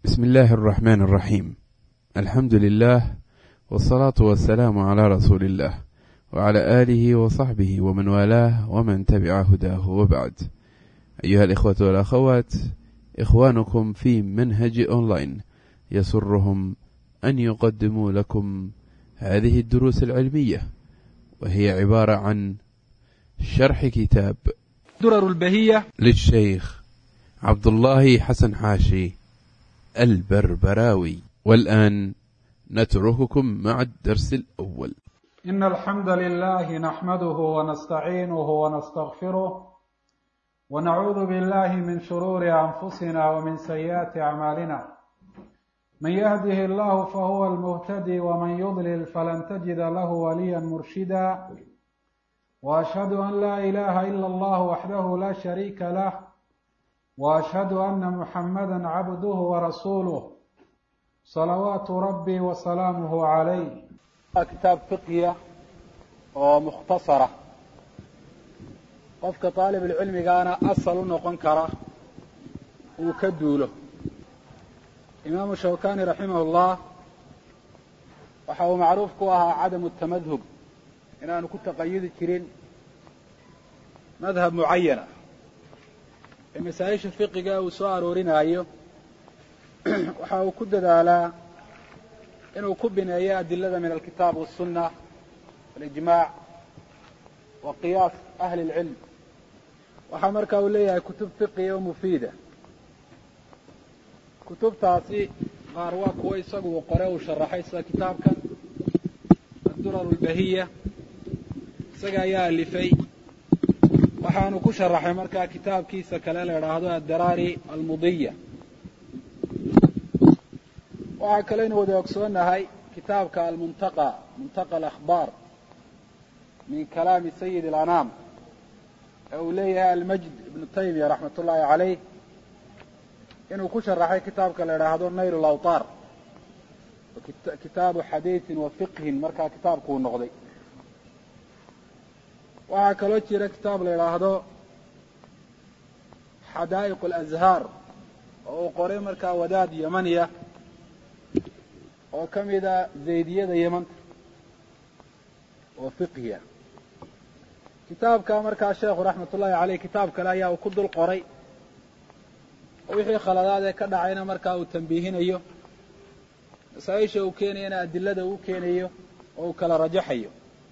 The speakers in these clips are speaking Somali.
بسم الله الرحمن الرحيم. الحمد لله والصلاة والسلام على رسول الله وعلى آله وصحبه ومن والاه ومن تبع هداه، وبعد. أيها الإخوة والأخوات، إخوانكم في منهج أونلاين يسرهم أن يقدموا لكم هذه الدروس العلمية، وهي عبارة عن شرح كتاب درر البهية للشيخ عبد الله حسن حاشي البربراوي. والآن نترككم مع الدرس الأول. إن الحمد لله نحمده ونستعينه ونستغفره ونعوذ بالله من شرور أنفسنا ومن سيئات أعمالنا. من يهده الله فهو المهتدي ومن يضلل فلن تجد له وليا مرشدا. وأشهد أن لا إله إلا الله وحده لا شريك له، وأشهد أن محمدا عبده ورسوله صلوات ربي وسلامه عليه. كتاب فقهية ومختصرة qofka طaalib cilmigaana asal u noqon kara uu ka duulo. imaamu shawkani raximahullah waxa uu macruuf ku ahaa cadamu tamadhub, inaanu ku taqayudi jirin madhab mucayana ee masaa'isha fiqiga uu soo aroorinaayo. waxa uu ku dadaalaa inuu ku bineeyo adilada min alkitaab والsunna walijmaac wa qiyaas ahli اlcilm. waxaa markaa uu leeyahay kutub fiqiya oo mufiida. kutubtaasi qaar waa kuwa isagu uu qore uu sharaxay, sida kitaabkan addurar اlbahiya isaga ayaa alifay. waxaanu ku sharaxay markaa kitaabkiisa kale la idhaahdo addaraari almudiya. waxaa kaleynu wada ogsoonahay kitaabka almuntaqa, muntaqa alakhbaar min kalaami sayid alanaam ee uu leeyahay almajd ibnu taymiya raxmat ullaahi caleyh, inuu ku sharaxay kitaabka la idhaahdo nayl alawtaar, kitaabu xadiisin wa fiqhin markaa kitaabkuu noqday. waxaa kaloo jira kitaab la idhaahdo xadaa'iq alazhaar oo uu qoray markaa wadaad yamaniya oo ka mida zaydiyada yamanta oo fiqhiya. kitaabka markaa sheekhu raxmat ullaahi caleyh kitaab kale ayaa uu ku dul qoray oo wixii khaladaad ee ka dhacayna markaa uu tambiihinayo, masaa-isha uu keenayana adilada uu keenayo oo uu kala rajaxayo.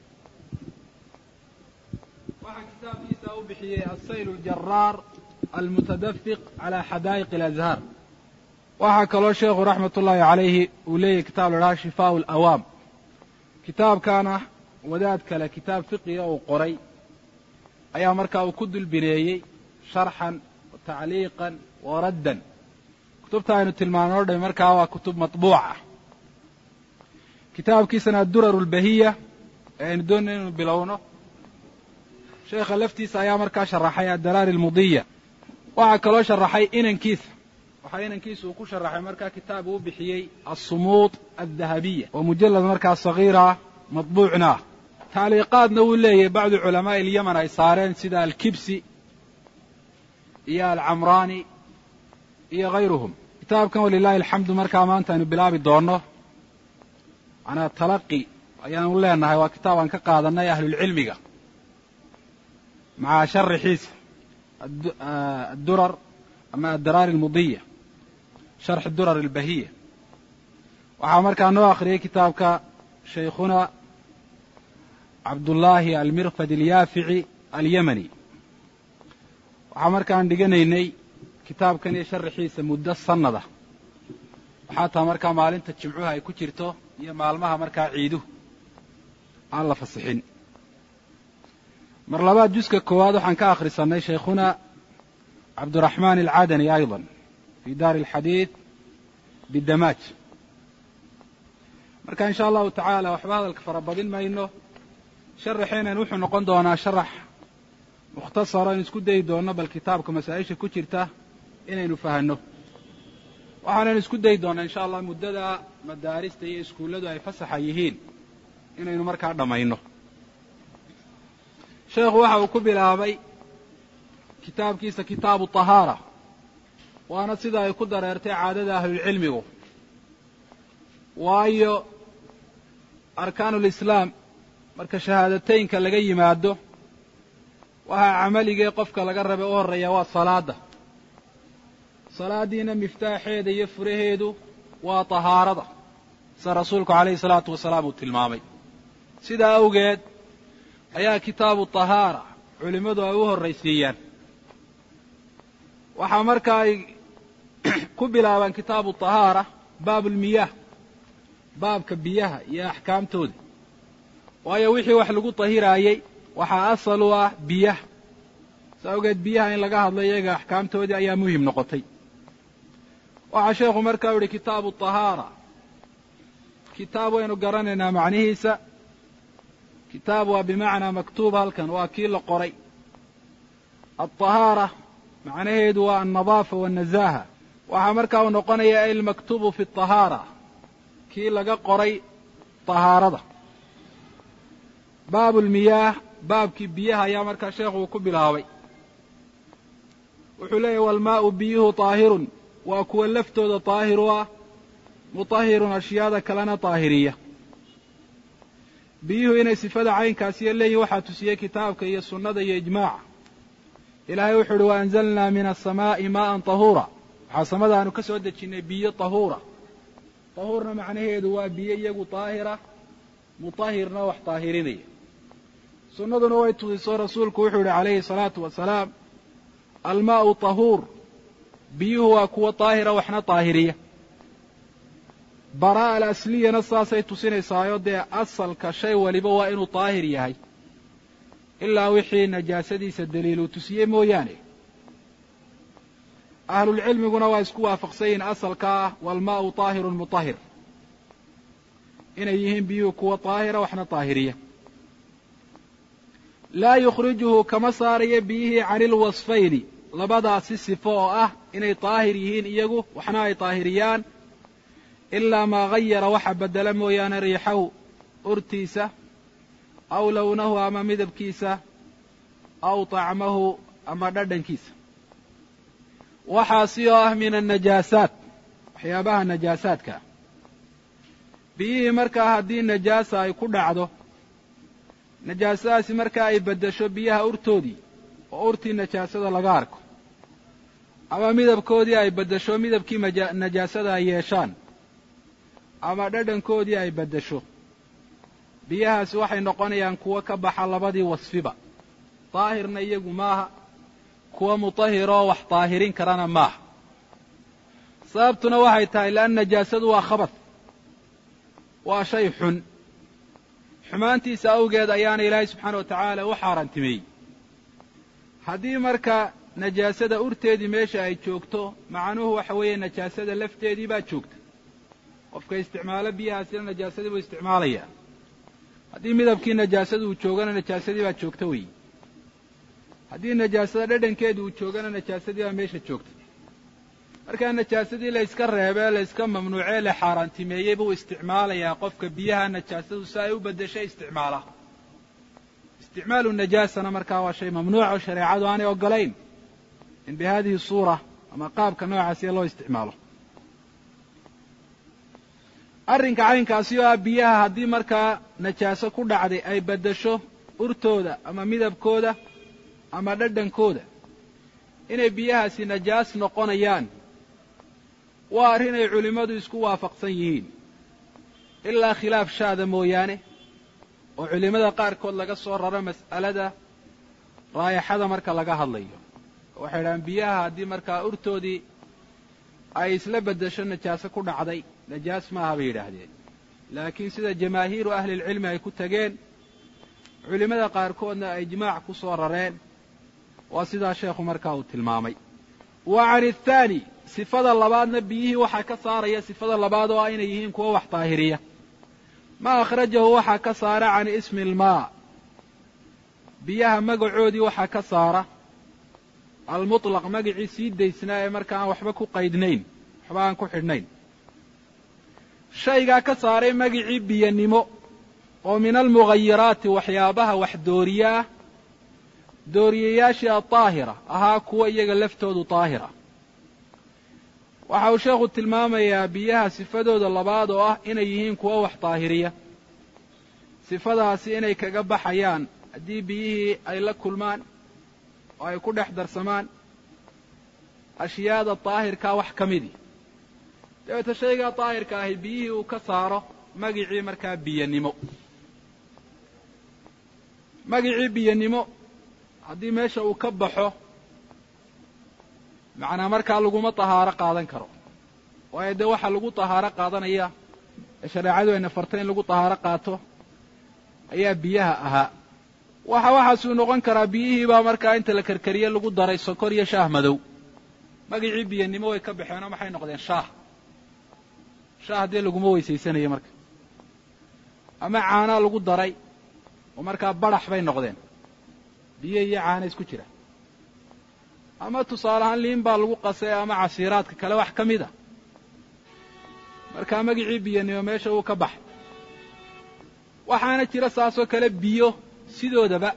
waxaa kitaabkiisa u bixiyey asayl اljaraar almutadafiq calى xadaa'iq اlazhaar. waxaa kaloo sheekhu raxmat ullaahi calayhi uu leeyahy kitaab la idhaha shifaa alawaam. kitaabkaana wadaad kale kitaab fiqiga uu qoray ayaa markaa uu ku dul bineeyey sharxan wa tacliiqan wa raddan. kutubta aynu tilmaano o dhan markaa waa kutub matbuuca. kitaabkiisana addurar اlbahiya ee aynu doonay inaynu bilowno, sheekha laftiisa ayaa markaa sharaxay addaraari almudiya. waxaa kaloo sharaxay inankiisa, waxaa inankiisa uu ku sharaxay markaa kitaab uu bixiyey assumuud aldahabiya oo mujallad markaa sagiira matbuucna ah. tacliiqaadna wuu leeyahay bacdu culamaa'i alyaman ay saareen sida alkibsi iyo alcamraani iyo hayruhum. kitaabkan walilaahi alxamdu markaa maanta aynu bilaabi doonno manaa talaqi ayaanu leenahay. waa kitaab aan ka qaadanay ahlulcilmiga maca sharaxiisa addurar ama addaraari almudiya, sharx durar albahiya. waxaa markaa noo akhriyey kitaabka shaykhuna cabdullaahi almirfad alyaafici alyamani. waxaa markaan dhiganaynay kitaabkan iyo sharaxiisa muddo sanada. waxaa taa markaa maalinta jimcuha ay ku jirto iyo maalmaha markaa ciiduhu aan la fasixin. mar labaad juska koowaad waxaan ka akhrisanay shaykhuna cabduraxmaan alcadani ayضa fi daari alxadiid bidamaaj. marka in sha allahu tacaala waxba hadalka fara badin mayno. sharaxeenan wuxuu noqon doonaa sharax mukhtasaro in isku dayi doono bal kitaabka masaa-isha ku jirta inaynu fahanno. waxaanan isku dayi doonaa in sha allah muddada madaarista iyo iskuulladu ay fasaxa yihiin inaynu markaa dhammayno. sheekhu waxa uu ku bilaabay kitaabkiisa kitaabu طahaara waana sida ay ku dareertay caadada ahlulcilmigu waayo arkaanulislaam marka shahaadateynka laga yimaado waxaa camaligee qofka laga rabay u horreeya waa salaada salaadiina miftaaxeeda iyo furaheedu waa tahaarada sida rasuulku calayhi salaatu wasalaam uu tilmaamay sidaa awgeed ayaa kitaabu tahaara culimmadu ay u horraysiiyaan waxaa marka ay ku bilaabaan kitaabu tahaara baabulmiyaah baabka biyaha iyo axkaamtooda waayo wixii wax lagu tahiraayey waxaa asal u ah biyaha saa awgeed biyaha in laga hadlo iyaga axkaamtoodii ayaa muhim noqotay waxaa sheekhu markaa u yihi kitaabu tahaara kitaab waynu garanaynaa macnihiisa kitaab waa bimacnaa maktuub halkan waa kii la qoray alطahaara macnaheedu waa alnadaafa waالnazaaha waxaa markaa uu noqonaya almaktuubu fi الطahaara kii laga qoray طahaarada baabu lmiyaah baabkii biyaha ayaa markaa sheekhu uu ku bilaabay wuxuu leeyahy walmaau biyuhu طaahirun waa kuwa laftooda طaahir u ah mutahirun ashyaada kalena طaahiriya biyuhu inay sifada caynkaasiyo leeyihin waxaa tusiyey kitaabka iyo sunnada iyo ijmaaca ilaahay wuxuu uhi waanzalnaa min aلsamaaءi maءa طahuura waxaa samada aanu ka soo dejinnay biyo طahuura طahuurna macnaheedu waa biyo iyagu طaahira mutahirna wax طaahirinaya sunnaduna way tusiso rasuulku wuxuu yihi calayhi الsalaatu wasalaam almaa'u طahuur biyuhu waa kuwa طaahira waxna طaahiriya baraa alasliyana saasay tusinaysaayo dee asalka shay waliba waa inuu طaahir yahay ilaa wixii najaasadiisa daliiluu tusiyey mooyaane ahlulcilmiguna waa isku waafaqsan yihiin asalka ah walmaa'u طaahirun mutahir inay yihiin biyuhu kuwa طaahira waxna طaahiriya laa yukhrijuhu kama saarayo biyihii cani ilwasfayni labadaasi sifo oo ah inay طaahir yihiin iyagu waxna ay طaahiriyaan ilaa maa gayara waxa bedela mooyaane riixahu urtiisa aw lownahu ama midabkiisa aw طacmahu ama dhadhankiisa waxaasi oo ah min annajaasaat waxyaabaha najaasaadka biyihii markaa haddii najaasa ay ku dhacdo najaasadaasi markaa ay beddesho biyaha urtoodii oo urtii najaasada laga arko ama midabkoodii ay beddesho midabkii najaasada ay yeeshaan ama dhadhankoodii ay beddesho biyahaasi waxay noqonayaan kuwo ka baxa labadii wasfiba daahirna iyagu maaha kuwa mutahiroo wax daahirin karana maaha sababtuna waxay tahay li'anna najaasadu waa khabath waa shay xun xumaantiisa awgeed ayaana ilaahay subxaana wa tacaala u xaaraantimeeyey haddii marka najaasada urteedii meesha ay joogto macnuhu waxa weeye najaasada lafteedii baa joogta qofka isticmaalo biyahaasina najaasadii buu isticmaalayaa haddii midabkii najaasada uu joogana najaasadii baa joogta weeye haddii najaasada dhadhankeedu uu joogana najaasadii baa meesha joogta markaa najaasadii la yska reebee la yska mamnuucee la xaaraantimeeyey buu isticmaalayaa qofka biyaha najaasadu si ay u beddeshay isticmaala isticmaalu najaasana markaa waa shay mamnuuc oo shareecadu aanay ogolayn in bi hadihi suura ama qaabka noocaasiya loo isticmaalo arrinka caynkaasi oo ah biyaha haddii markaa najaaso ku dhacday ay beddesho urtooda ama midabkooda ama dhadhankooda inay biyahaasi najaas noqonayaan waa arrin ay culimmadu isku waafaqsan yihiin ilaa khilaaf shaada mooyaane oo culimmada qaarkood laga soo raro mas'alada raayaxada marka laga hadlayo waxay idhahaan biyaha haddii markaa urtoodii ay isla beddesho najaaso ku dhacday najaas maaha bay yidhaahdeen laakiin sida jamaahiiru ahlilcilmi ay ku tageen culimmada qaarkoodna ay ijmaac ku soo rareen waa sidaa sheekhu markaa uu tilmaamay wa can athaani sifada labaadna biyihii waxaa ka saaraya sifada labaad oo ah inay yihiin kuwo wax daahiriya ma akhrajahu waxaa ka saara can ismi ilmaa biyaha magacoodii waxaa ka saara almutlaq magacii sii daysnaa ee marka aan waxba ku qaydnayn waxba aan ku xidhnayn shaygaa ka saaray magicii biyanimo oo min almughayiraati waxyaabaha wax dooriyaah dooriyayaashii adaahira ahaa kuwa iyaga laftoodu daahira waxa uu sheekhu tilmaamayaa biyaha sifadooda labaad oo ah inay yihiin kuwo wax daahiriya sifadaasi inay kaga baxayaan haddii biyihii ay la kulmaan oo ay ku dhex darsamaan ashyaada daahirkaa wax ka midi dabeeta shaygaa daahirka ahi biyihii uu ka saaro magicii markaa biyanimo magicii biyanimo haddii meesha uu ka baxo macnaa markaa laguma tahaaro qaadan karo waayo dee waxaa lagu tahaaro qaadanaya ee shareecadu ayna fartay in lagu tahaaro qaato ayaa biyaha ahaa waxaasuu noqon karaa biyihii baa markaa inta la karkariye lagu daray sokor iyo shaah madow magicii biyanimo way ka baxeenoo maxay noqdeen shaah dee laguma weysaysanayo marka ama caanaa lagu daray oo markaa badhax bay noqdeen biyo iyo caana isku jira ama tusaale ahaan liin baa lagu qasay ama casiiraadka kale wax ka mid a markaa magicii biyanimo meesha uu ka baxay waxaana jira saasoo kale biyo sidoodaba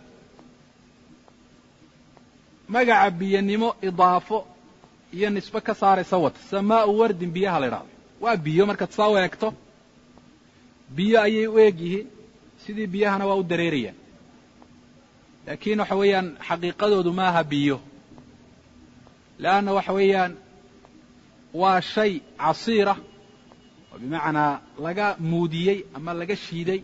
magaca biyanimo idaafo iyo nisbe ka saaraysa wata samaa'u wardin biyaha la idhahdo waa biyo markaad saa u eegto biyo ayay u eeg yihiin sidii biyahana waa u dareerayaan laakiin waxa weeyaan xaqiiqadoodu maaha biyo leanna waxa weeyaan waa shay casiira oo bimacnaa laga muudiyey ama laga shiiday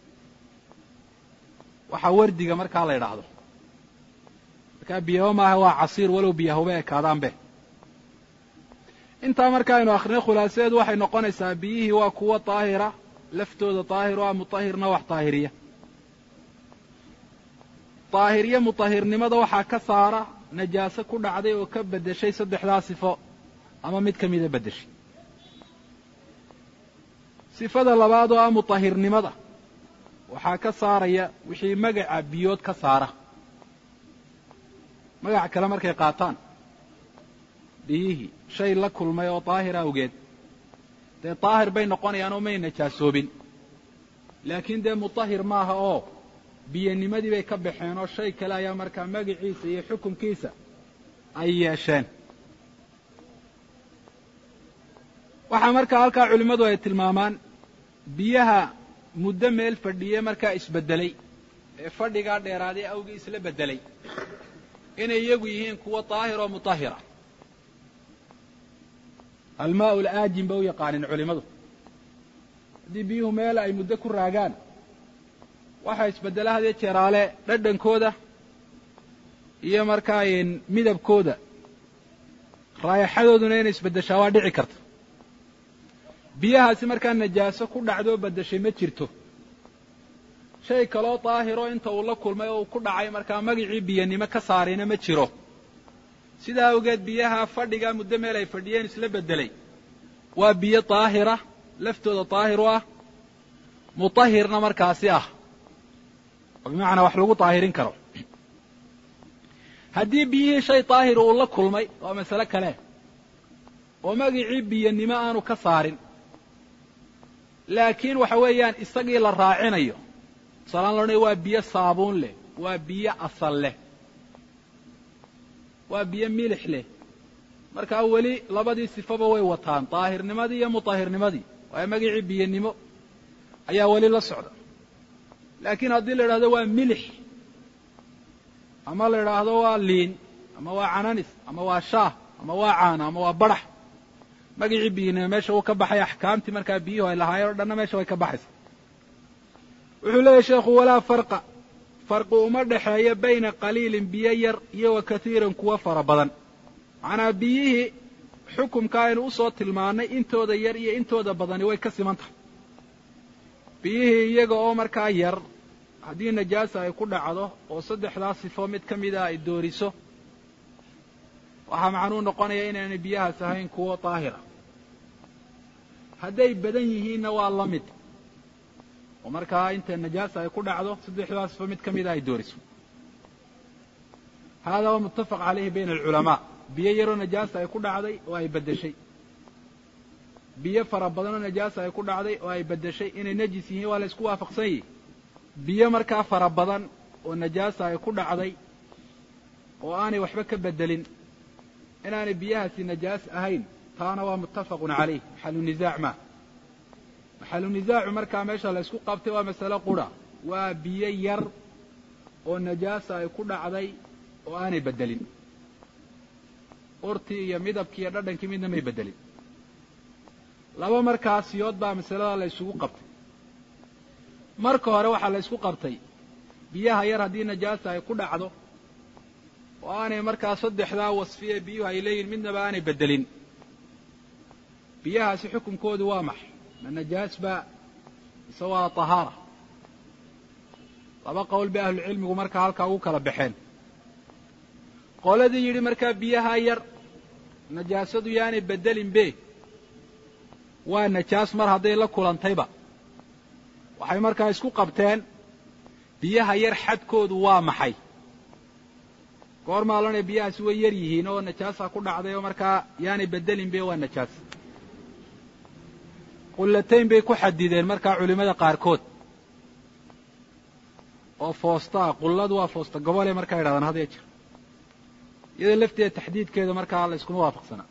waxaa wardiga markaa la idhaahdo markaa biyaba maaha waa casiir walow biyahuba ekaadaanbe intaa marka aynu akhrino khulaasadeedu waxay noqonaysaa biyihii waa kuwo daahira laftooda daahir o ah mutahirna wax daahiriya daahiriye mutahirnimada waxaa ka saara najaaso ku dhacday oo ka beddeshay saddexdaa sifo ama mid ka mida beddeshay sifada labaad oo ah mutahirnimada waxaa ka saaraya wixii magaca biyood ka saara magac kale markay qaataan biyihii shay la kulmay oo daahira awgeed dee daahir bay noqonayaan oo may najaasoobin laakiin dee mutahir maaha oo biyanimadii bay ka baxeen oo shay kale ayaa markaa magaciisa iyo xukunkiisa ay yeesheen waxaa markaa halkaa culimmadu ay tilmaamaan biyaha muddo meel fadhiye markaa isbeddelay ee fadhigaa dheeraaday awgii isla beddelay inay iyagu yihiin kuwo daahir oo mutahira almaa'u alaajin ba u yaqaanin culimmadu haddii biyuhu meel ay muddo ku raagaan waxaa isbeddela hadee jeeraale dhadhankooda iyo markaa midabkooda raayaxadooduna inay isbeddeshaa waa dhici karta biyahaasi markaa najaaso ku dhacdoo beddeshay ma jirto shay kaloo daahiroo inta uu la kulmay oo uu ku dhacay markaa magicii biyanimo ka saarayna ma jiro sidaa awgeed biyaha fadhigaa muddo meel ay fadhiyeen isla beddelay waa biyo daahira laftooda daahir u ah mutahirna markaasi ah oo bimacnaa wax lagu daahirin karo haddii biyihii shay daahir uu la kulmay waa masale kale oo magicii biyanimo aanu ka saarin laakiin waxa weeyaan isagii la raacinayo tusaalahaan la odhanaya waa biyo saabuun leh waa biyo asal leh waa biyo milix leh markaa weli labadii sifaba way wataan daahirnimadii iyo mutahirnimadii waayo magicii biyanimo ayaa weli la socda laakiin haddii la idhahdo waa milix ama la idhaahdo waa liin ama waa cananis ama waa shaah ama waa caana ama waa badhax magicii biyanimo meesha uu ka baxay axkaamtii markaa biyuhu ay lahaayeen o dhanna meesha way ka baxaysa wuxuu leeyahy sheekhu walaa farqi uma dhexeeyo bayna qaliilin biyo yar iyo wa katiiran kuwa fara badan macnaa biyihii xukumka aynu usoo tilmaannay intooda yar iyo intooda badani way ka siman tahay biyihii iyaga oo markaa yar haddii najaasa ay ku dhacdo oo saddexdaa sifo mid ka mida ay dooriso waxaa macnuu noqonaya inaanay biyahaas ahayn kuwo daahira hadday badan yihiinna waa la mid oo markaa inta najaasa ay ku dhacdo saddexdaa sifo mid ka mida ay dooriso haadaa waa muttafaq calayhi bayna alculamaa biyo yaroo najaasa ay ku dhacday oo ay beddeshay biyo fara badanoo najaasa ay ku dhacday oo ay beddeshay inay najis yihiin waa la isku waafaqsan yihi biyo markaa fara badan oo najaasa ay ku dhacday oo aanay waxba ka beddelin inaanay biyahaasi najaas ahayn taana waa muttafaqun calayh maxalu nisaac ma maxalu nisaacu markaa meesha la isku qabtay waa masale qura waa biyo yar oo najaasa ay ku dhacday oo aanay beddelin urtii iyo midabkii iyo dhadhankii midna may beddelin laba markaa siyood baa masalada la isugu qabtay marka hore waxaa la isku qabtay biyaha yar haddii najaasa ay ku dhacdo oo aanay markaa saddexdaa wasfiye biyuhu ay leeyihin midnaba aanay beddelin biyahaasi xukunkoodu waa maxay ma najaas baa mise waa tahaara laba qowl bay ahlucilmigu markaa halkaa ugu kala baxeen qoladii yidhi markaa biyaha yar najaasadu yaanay beddelin be waa najaas mar hadday la kulantayba waxay markaa isku qabteen biyaha yar xadkoodu waa maxay goormaa lanay biyahaasi way yar yihiin oo najaasa ku dhacday oo markaa yaanay beddelin be waa najaas qullatayn bay ku xadideen markaa culimmada qaarkood oo foostaa qulladu waa foosta gobole markaa yidhahdaan had jir iyadoo lafteeda taxdiidkeeda markaa la iskuma waafaqsanaa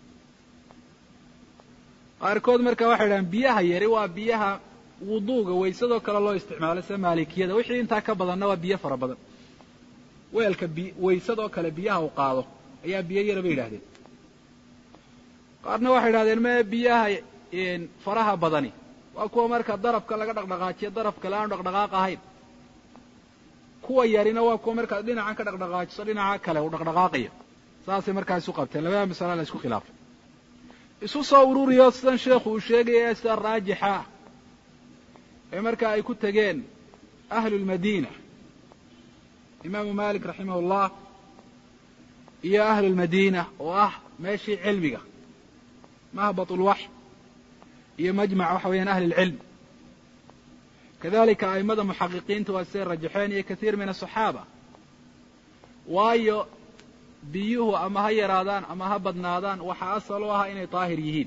qaarkood markaa waxay yidhahdaan biyaha yari waa biyaha wuduuga waysadoo kale loo isticmaalo sida maalikiyada wixii intaa ka badanna waa biyo fara badan weelka waysadoo kale biyaha uu qaado ayaa biyo yara bay yidhahdeen qaarna waxay yidhahdeen mee biyaha faraha badani waa kuwa marka darafka laga dhaqdhaqaajiyo daraf kale aanu dhaqdhaqaaq ahayn kuwa yarina waa kuwa markaad dhinacan ka dhaqdhaqaajiso dhinaca kale uu dhaqdhaqaaqayo saasay markaa isu qabteen labada masala la isku khilaafay isu soo ururiyo sidan sheekhu uu sheegaya sida raajixa ah ee markaa ay ku tegeen ahlulmadiina imaamu malik raximahullah iyo ahlulmadiina oo ah meeshii cilmiga mahbatulwaxy iyo majmac waxa weeyaan ahli lcilm kadalika a'immada muxaqiqiinta waa siday rajaxeen iyo katiir min asaxaaba waayo biyuhu ama ha yaraadaan ama ha badnaadaan waxaa asal u ahaa inay daahir yihiin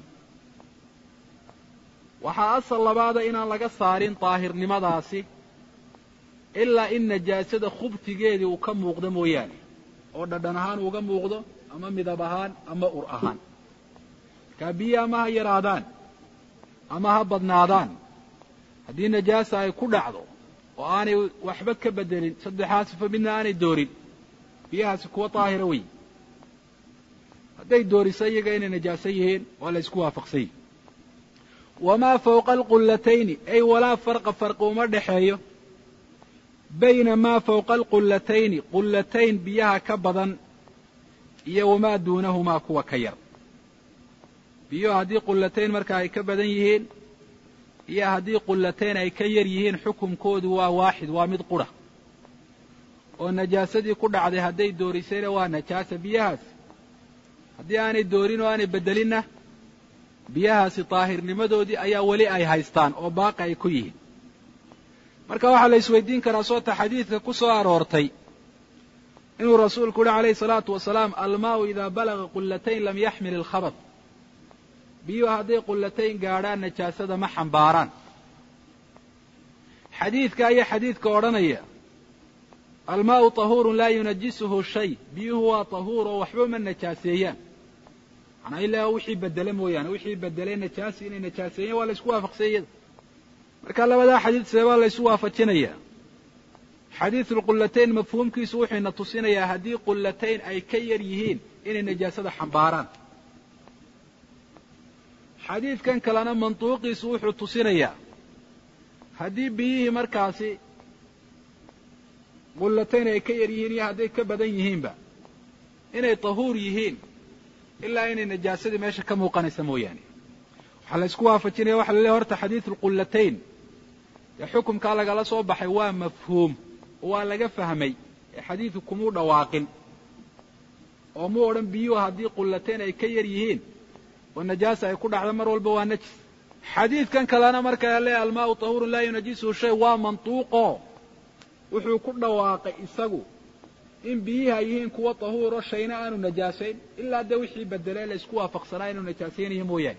waxaa asal labaada inaan laga saarin daahirnimadaasi ilaa in najaasada khubtigeedii uu ka muuqdo mooyaane oo dhadhan ahaan uga muuqdo ama midab ahaan ama ur ahaan markaa biyi ama ha yaraadaan ama ha badnaadaan haddii najaasa ay ku dhacdo oo aanay waxba ka beddelin saddexaas sifa midna aanay doorin biyahaasi kuwa daahira wey hadday dooriso iyaga inay najaaso yihiin waa la isku waafaqsan yihi wamaa fawqa alqullatayni ay walaa farqa farqi uma dhexeeyo bayna maa fawqa alqullatayni qullatayn biyaha ka badan iyo wamaa duunahumaa kuwa ka yar biyuhu haddii qullatayn markaa ay ka badan yihiin iyo haddii qullatayn ay ka yar yihiin xukunkoodu waa waaxid waa mid qura oo najaasadii ku dhacday hadday doorisayna waa najaasa biyahaasi haddii aanay doorin oo aanay beddelinna biyahaasi daahirnimadoodii ayaa weli ay haystaan oo baaqi ay ku yihiin marka waxaa la isweydiin karaa soota xadiidka ku soo aroortay inuu rasuulku uhi calayhi salaatu wasalaam almaa'u idaa balaga qullatayn lam yaxmil ilkhabat biyuhu hadday qullatayn gaadhaan najaasada ma xambaaraan xadiidka iyo xadiidka odhanaya almaa'u tahuurun laa yunajisuhu shay biyuhu waa tahuur oo waxba ma najaaseeyaan manaa ilaa wixii bedele mooyaane wixii bedelay najaasi inay najaaseeyeen waa la isku waafaqsay iyada marka labadaa xadiid seebaa la isu waafajinayaa xadiidu lqullatayn mafhuumkiisu wuxuuna tusinayaa haddii qullatayn ay ka yar yihiin inay najaasada xambaaraan xadiidkan kalena mantuuqiisu wuxuu tusinayaa haddii biyihii markaasi qullatayn ay ka yar yihiin iyo hadday ka badan yihiinba inay tahuur yihiin ilaa inay najaasadii meesha ka muuqanaysa mooyaane waxaa la isku waafajinaya waxa la leehay horta xadiidu lqullatayn dee xukumkaa lagala soo baxay waa mafhuum oo waa laga fahmay ee xadiidku kumuu dhawaaqin oo muu odhan biyuhu haddii qullatayn ay ka yar yihiin oo najaasa ay ku dhacdo mar walba waa najis xadiidkan kalena markaa leehay almaa'u tahuurun laa yunajisuhu shay waa mantuuqo wuxuu ku dhawaaqay isagu in biyihi ay yihiin kuwa tahuuro shayna aanu najaasayn ilaa dee wixii bedelee la isku waafaqsanaa inuu najaasaynayo mooyaane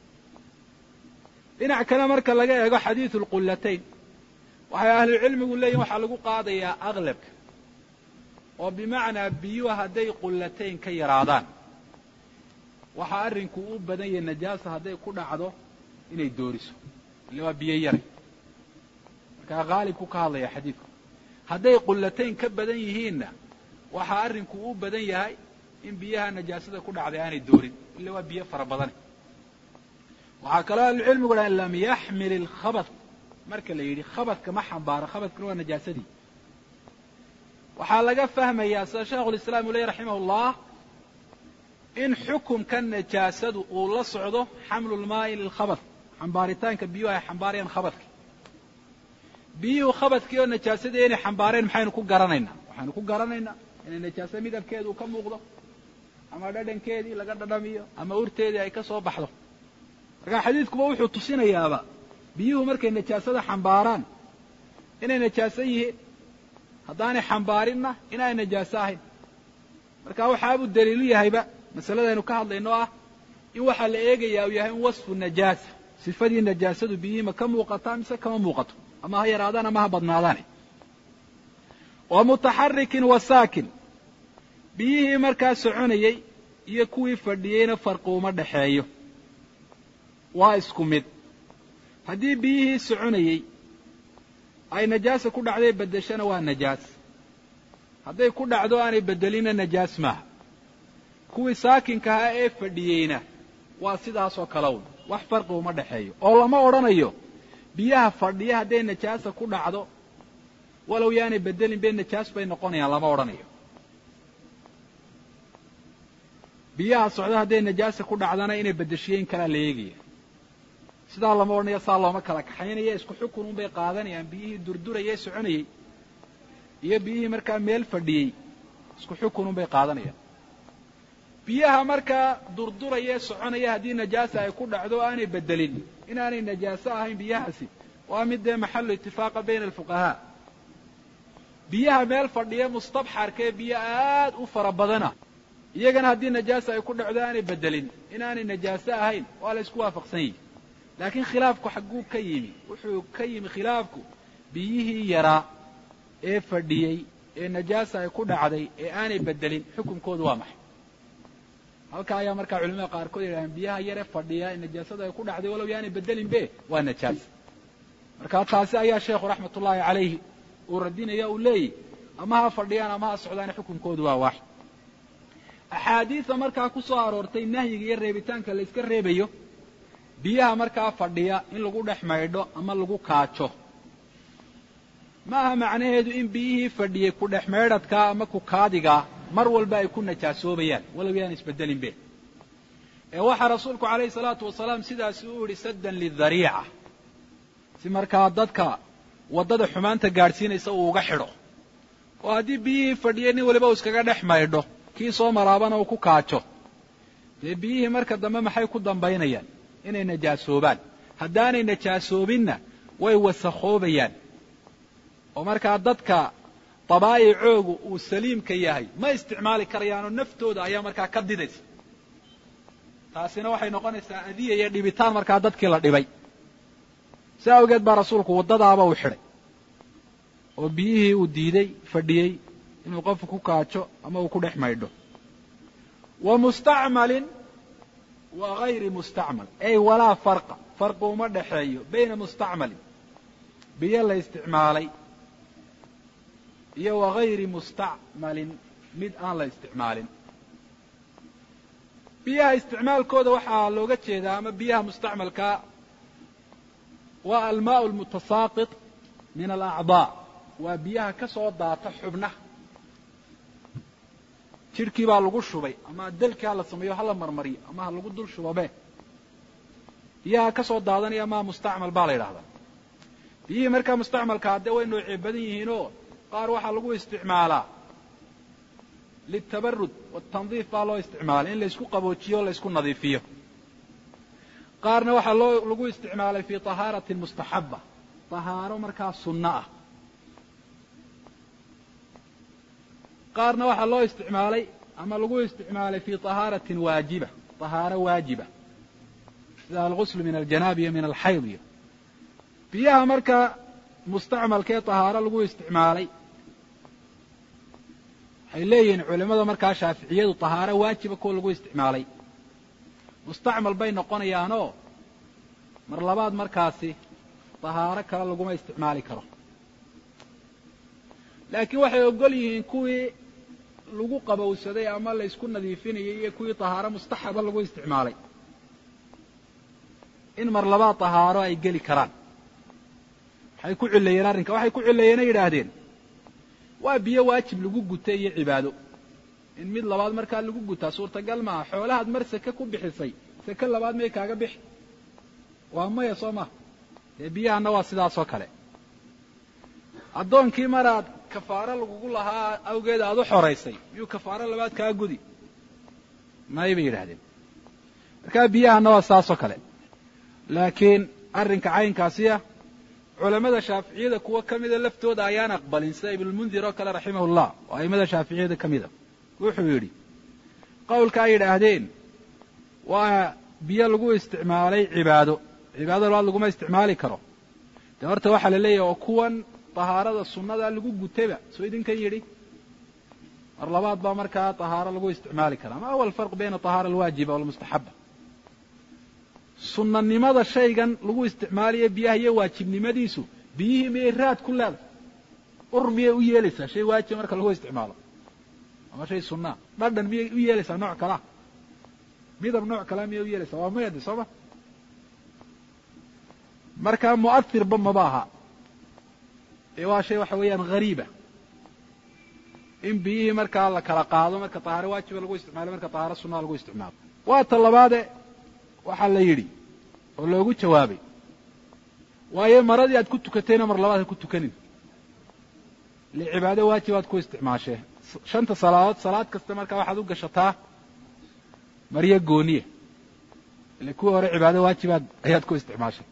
dhinac kale marka laga eego xadiidu lqullatayn waxay ahlucilmigu leeyihin waxaa lagu qaadayaa aglabka oo bimacnaa biyuhu hadday qullatayn ka yaraadaan waxaa arrinku u badan yahay najaasa hadday ku dhacdo inay dooriso ille waa biyo yare markaa haalibku ka hadlaya xadiidku hadday qullatayn ka badan yihiinna waxaa arrinku u badan yahay in biyaha najaasada ku dhacday aanay doorin ille waa biyo fara badane waxaa kaloo ahlucilmigu dhaha lam yaxmil ilkhabat marka la yidhi khabadka ma xambaaro khabadkuna waa najaasadii waxaa laga fahmayaa sida sheekhulislaam uu leey raximah ullah in xukumka najaasadu uu la socdo xamlu lmaa'i lilkhabad xambaaritaanka biyuhu ay xambaarayaan khabadka biyuhu khabadkii oo najaasadii inay xambaareen maxaynu ku garanaynaa waxaynu ku garanaynaa inay najaasa midabkeedu uu ka muuqdo ama dhadhankeedii laga dhadhamiyo ama urteedii ay ka soo baxdo markaa xadiidkuba wuxuu tusinayaaba biyuhu markay najaasada xambaaraan inay najaaso yihiin haddaanay xambaarinna inaanay najaaso ahayn marka waxaabuu daliilu yahayba masaladaynu ka hadlayno ah in waxaa la eegayaa uu yahay in wasfu najaasa sifadii najaasadu biyihii ma ka muuqataa mise kama muuqato ama ha yaraadaan ama ha badnaadaane wa mutaxarikin wa saakin biyihii markaa soconayey iyo kuwii fadhiyeyna farqi uma dhaxeeyo waa isku mid haddii biyihii soconayey ay najaasa ku dhacday beddeshana waa najaas hadday ku dhacdo aanay beddelinna najaas maaha kuwii saakinka ahaa ee fadhiyeyna waa sidaasoo kalown wax farqi uma dhaxeeyo oo lama odhanayo biyaha fadhiya hadday najaasa ku dhacdo walow yaanay beddelin bee najaas bay noqonayaan lama odhanayo biyaha socda hadday najaasa ku dhacdana inay beddeshiyeyn kalaa la eegaya sidaa lama odhanayo saa looma kala kaxaynaya isku xukun unbay qaadanayaan biyihii durdurayee soconayey iyo biyihii markaa meel fadhiyey isku xukun unbay qaadanayaan biyaha markaa durdurayee soconaya haddii najaasa ay ku dhacdo o aanay beddelin inaanay najaaso ahayn biyahaasi waa mid dee maxallu itifaaqa bayna alfuqahaa biyaha meel fadhiya mustabxarka ee biyo aad u fara badana iyagana haddii najaasa ay ku dhacdo aanay beddelin inaanay najaaso ahayn waa la isku waafaqsan yihi laakiin khilaafku xagguu ka yimi wuxuu ka yimi khilaafku biyihii yaraa ee fadhiyey ee najaasa ay ku dhacday ee aanay beddelin xukunkoodu waa maxay halkaa ayaa markaa culimada qaarkood yidhahdeen biyaha yare fadhiya ee najaasada ay ku dhacday walow yaanay beddelin be waa najaas markaa taasi ayaa sheekhu raxmatullaahi calayhi uu radinaya uu leeyahy ama ha fadhiyaan ama ha socdaane xukunkoodu waa waaxid axaadiida markaa ku soo aroortay nahyiga iyo reebitaanka la iska reebayo biyaha markaa fadhiya in lagu dhex maydho ama lagu kaajo ma aha macnaheedu in biyihii fadhiyey ku dhex maydhadkaa ama ku kaadigaa mar walba ay ku najaasoobayaan walow yaan isbeddelin be ee waxaa rasuulku calayhi salaatu wasalaam sidaasi u yidhi saddan lidariica si markaa dadka waddada xumaanta gaadhsiinaysa uu uga xidho oo haddii biyihii fadhiyey nin waliba uu iskaga dhex maydho kii soo maraabana uu ku kaajo dee biyihii marka dambe maxay ku dambaynayaan inay najaasoobaan haddaanay najaasoobinna way wasakhoobayaan oo markaa dadka dabaa'icoogu uu saliimka yahay ma isticmaali karayaanoo naftooda ayaa markaa ka didaysa taasina waxay noqonaysaa adiya iyo dhibitaan markaa dadkii la dhibay si awgeed baa rasuulku waddadaaba uu xidhay oo biyihii uu diiday fadhiyey inuu qofku ku kaajo ama uu ku dhex maydho wa mustacmalin wa gayri mustacmal ay walaa farqa farqi uma dhaxeeyo bayna mustacmalin biyo la isticmaalay iyo wagayri mustacmalin mid aan la isticmaalin biyaha isticmaalkooda waxaa looga jeedaa ama biyaha mustacmalkaa waa almaau almutasaaqit min alacdaa waa biyaha ka soo daata xubnaha jidhkii baa lagu shubay ama dalkii ha la sameeyo ha la marmariyo ama ha lagu dul shubabe biyaha ka soo daadanaya maa mustacmal baa la yidhahdaa biyihii markaa mustacmalkaa dee way noocee badan yihiinoo qaar waxaa lagu isticmaalaa liltabarud waatandiif baa loo isticmaalay in laysku qaboojiyo o laysku nadiifiyo qaarna waxaa lagu isticmaalay fii tahaaratin mustaxaba tahaaro markaa sunno ah qaarna waxaa loo isticmaalay ama lagu isticmaalay fii tahaaratin waajiba tahaaro waajiba sida alguslu min aljanaab iyo min alxayd iyo biyaha markaa mustacmalkee tahaaro lagu isticmaalay waxay leeyihiin culimada markaa shaaficiyadu tahaaro waajiba kuwa lagu isticmaalay mustacmal bay noqonayaanoo mar labaad markaasi tahaaro kale laguma isticmaali karo. laakiin waxay ogol yihiin kuwii lagu qabowsaday ama la isku nadiifinayay iyo kuwii tahaaro mustaxaba lagu isticmaalay in mar labaad tahaaro ay geli karaan. waxay ku cileeyeen arrinka, waxay ku cileeyeen yidhaahdeen waa biyo waajib lagu gutay iyo cibaado, in mid labaad markaa lagu gutaa suurtagal maaha. xoolahaad mar seke ku bixisay seke labaad may kaaga bixi? waa maya soo maha. dee biyahanna waa sidaasoo kale. addoonkii maraad kafaaro lagugu lahaa awgeed aad u xoraysay miyuu kafaaro labaad kaa gudi? may bay yidhaahdeen. markaa biyahanna waa sidaasoo kale. laakiin arrinka caynkaasiya culamada shaaficiyada kuwa ka mida laftooda ayaan aqbalin, sida ibnulmundir oo kale raximahullah oo a'immada shaaficiyada ka mida. wuxuu yidhi qowlka ay yidhaahdeen waa biyo lagu isticmaalay cibaado, cibaado labaad laguma isticmaali karo. dee horta waxaa la leeyahay oo kuwan tahaarada sunnada lagu gutayba soo idinkan yidhi mar labaad baa markaa tahaaro lagu isticmaali karaa. ma huwa alfarq bayna tahaara alwaajiba walmustaxaba? sunnanimada shaygan lagu isticmaalayo biyaha iyo waajibnimadiisu biyihii miyay raad ku leedahay? ur miyay u yeelaysaa shay waajiba marka lagu isticmaalo ama shay sunnaa? dhadhan miyay u yeelaysaa nooc kalea? midab nooc kalea miyay u yeelaysaa? waa maya de sooma. markaa mu'athirba maba aha ee waa shay waxa weeyaan hariiba in biyihii markaa la kala qaado marka tahaaro waajiba lagu isticmaalo marka tahaaro sunnaa lagu isticmaalo. waa ta labaade waxaa la yidhi oo loogu jawaabay waayo maradii aad ku tukatayna mar labaad ha ku tukanin, ile cibaado waajib aad ku isticmaashee. 5 salaadood salaad kasta markaa waxaad u gashataa maryo gooniye, ile kuwii hore cibaado waajibaad ayaad ku isticmaashay.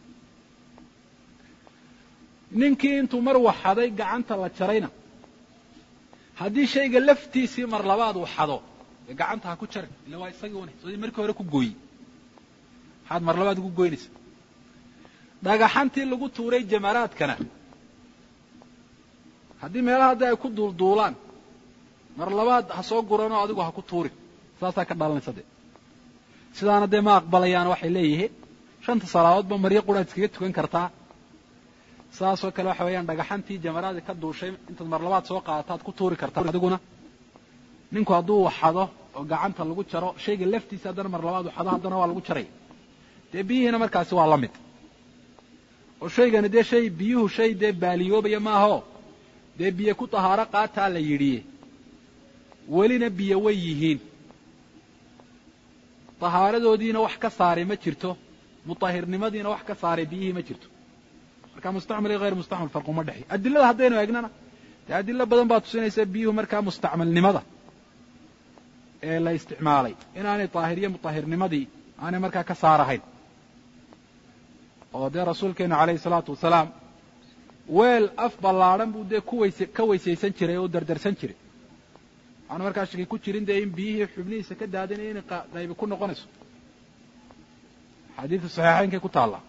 ninkii intuu mar waxaday gacanta la jarayna haddii shayga laftiisii mar labaad uu xado dee gacanta ha ku jarin, illa waa isagii una soo markii hore ku gooyi. maxaad mar labaad ugu goynaysa? dhagaxantii lagu tuuray jamaraadkana haddii meelaha hadda ay ku duulduulaan mar labaad ha soo guranoo adigu ha ku tuurin, saasaa ka dhalanaysa de. sidaana dee ma aqbalayaan. waxay leeyihiin 5 salaadoodba maryo quraad iskaga tukan kartaa. saasoo kale waxa weeyaan dhagaxantii jamaraadka ka duushay intaad mar labaad soo qaadataad ku tuuri kartaa adiguna. ninku hadduu waxado oo gacanta lagu jaro shayga laftiisa haddana mar labaad waxado haddana waa lagu jaray, dee biyihiina markaasi waa la mid. oo shaygani dee shay biyuhu shay dee baaliyoobaya maaho dee biyo ku tahaaro qaataa la yidhi, welina biyo way yihiin. tahaaradoodiina wax ka saaray ma jirto, mutahirnimadiina wax ka saaray biyihii ma jirto. marka mustacmal iyo hayr mustacmal farquma dhexi. adilada haddaynu eegnana dee adilo badan baa tusinaysa biyuhu markaa mustacmalnimada ee la isticmaalay inaanay taahiriyo mutahirnimadii aanay markaa ka saarahayn. oo dee rasuulkeenu calayhi salaatu wasalaam weel af ballaadhan buu dee ka weysaysan jiray oo dardarsan jiray. waxaanu markaa shaki ku jirin dee in biyihii xubnihiisa ka daadinaya inay qaybi ku noqonayso. xadiidu saxiixaynkay ku taallaa.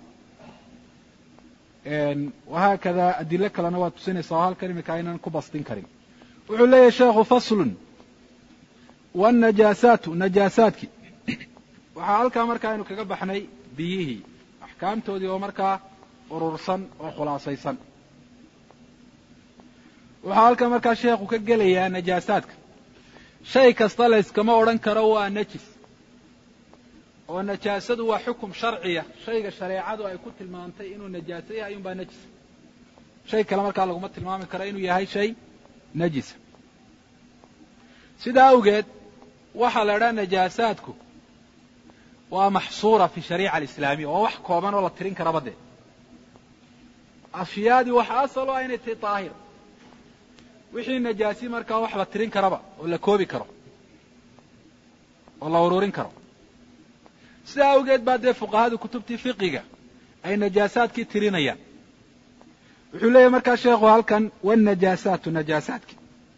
wahaakada adilo kalena waa tusinaysaa oo halkan imika aynan ku bastin karin. wuxuu leeyahay sheekhu faslun wannajaasaatu najaasaadki. waxaa halkaa markaa aynu kaga baxnay biyihii axkaamtoodii oo markaa urursan oo khulaasaysan. waxaa halkan markaa sheekhu ka gelayaa najaasaadka. shay kasta la yskama odhan karo waa najis, oo najaasadu waa xukum sharciya. shayga shareecadu ay ku tilmaantay inuu najaaso yahay ayuunbaa najis. shay kale markaa laguma tilmaami karo inuu yahay shay najisa. sidaa awgeed waxaa la idhaha najaasaadku waa maxsuura fi shariica alislaamiya, waa wax kooban oo la tirin karaba dee. ashyaadii waxa asal o aynay tahay daahir. wixii najaasi markaa wax la tirin karaba oo la koobi karo oo la ururin karo. sidaa awgeed baa dee fuqahadu kutubtii fiqiga ay najaasaadkii tirinayaan. wuxuu leeyahay markaa sheekhu halkan wannajaasaatu najaasaadki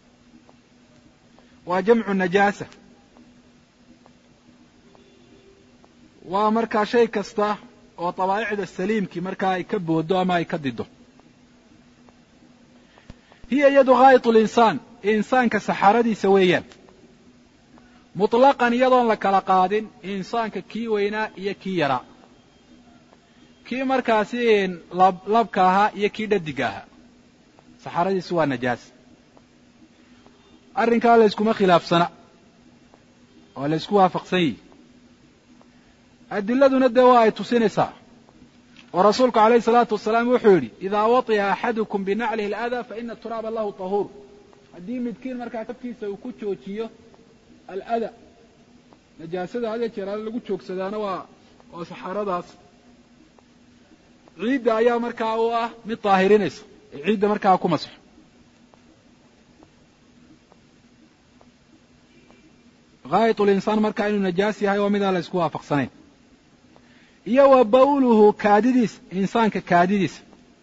waa jamcu najaasa. waa markaa shay kasta oo dabaa'icda saliimkii markaa ay ka boodo ama ay ka dido. hiya iyadu ghaayat linsaan, insaanka saxaradiisa weeyaan. mutlaqan iyadoon la kala qaadin insaanka kii weynaa iyo kii yaraa, kii markaasi labka ahaa iyo kii dhadiga ahaa, saxaradiisu waa najaas. arrinkaa la yskuma khilaafsana, waa la ysku waafaqsan yihi. adiladuna dee waa ay tusinaysaa, oo rasuulku calayhi salaatu wasalaam wuxuu yidhi idaa wati'a axadukum binaclihi aladaa faina turaaba lahu tahuur. haddii midkiin markaa kafkiisa uu ku joojiyo alada, najaasada had jeer ale lagu joogsadaana waa saxaradaas, ciidda ayaa markaa u ah mid daahirinaysa, ee ciidda markaa ku masaxo. gaayatul-insaan markaa inuu najaas yahay waa midaan la isku waafaqsanayn. iyo wa bawluhu kaadidiisa, insaanka kaadidiisa,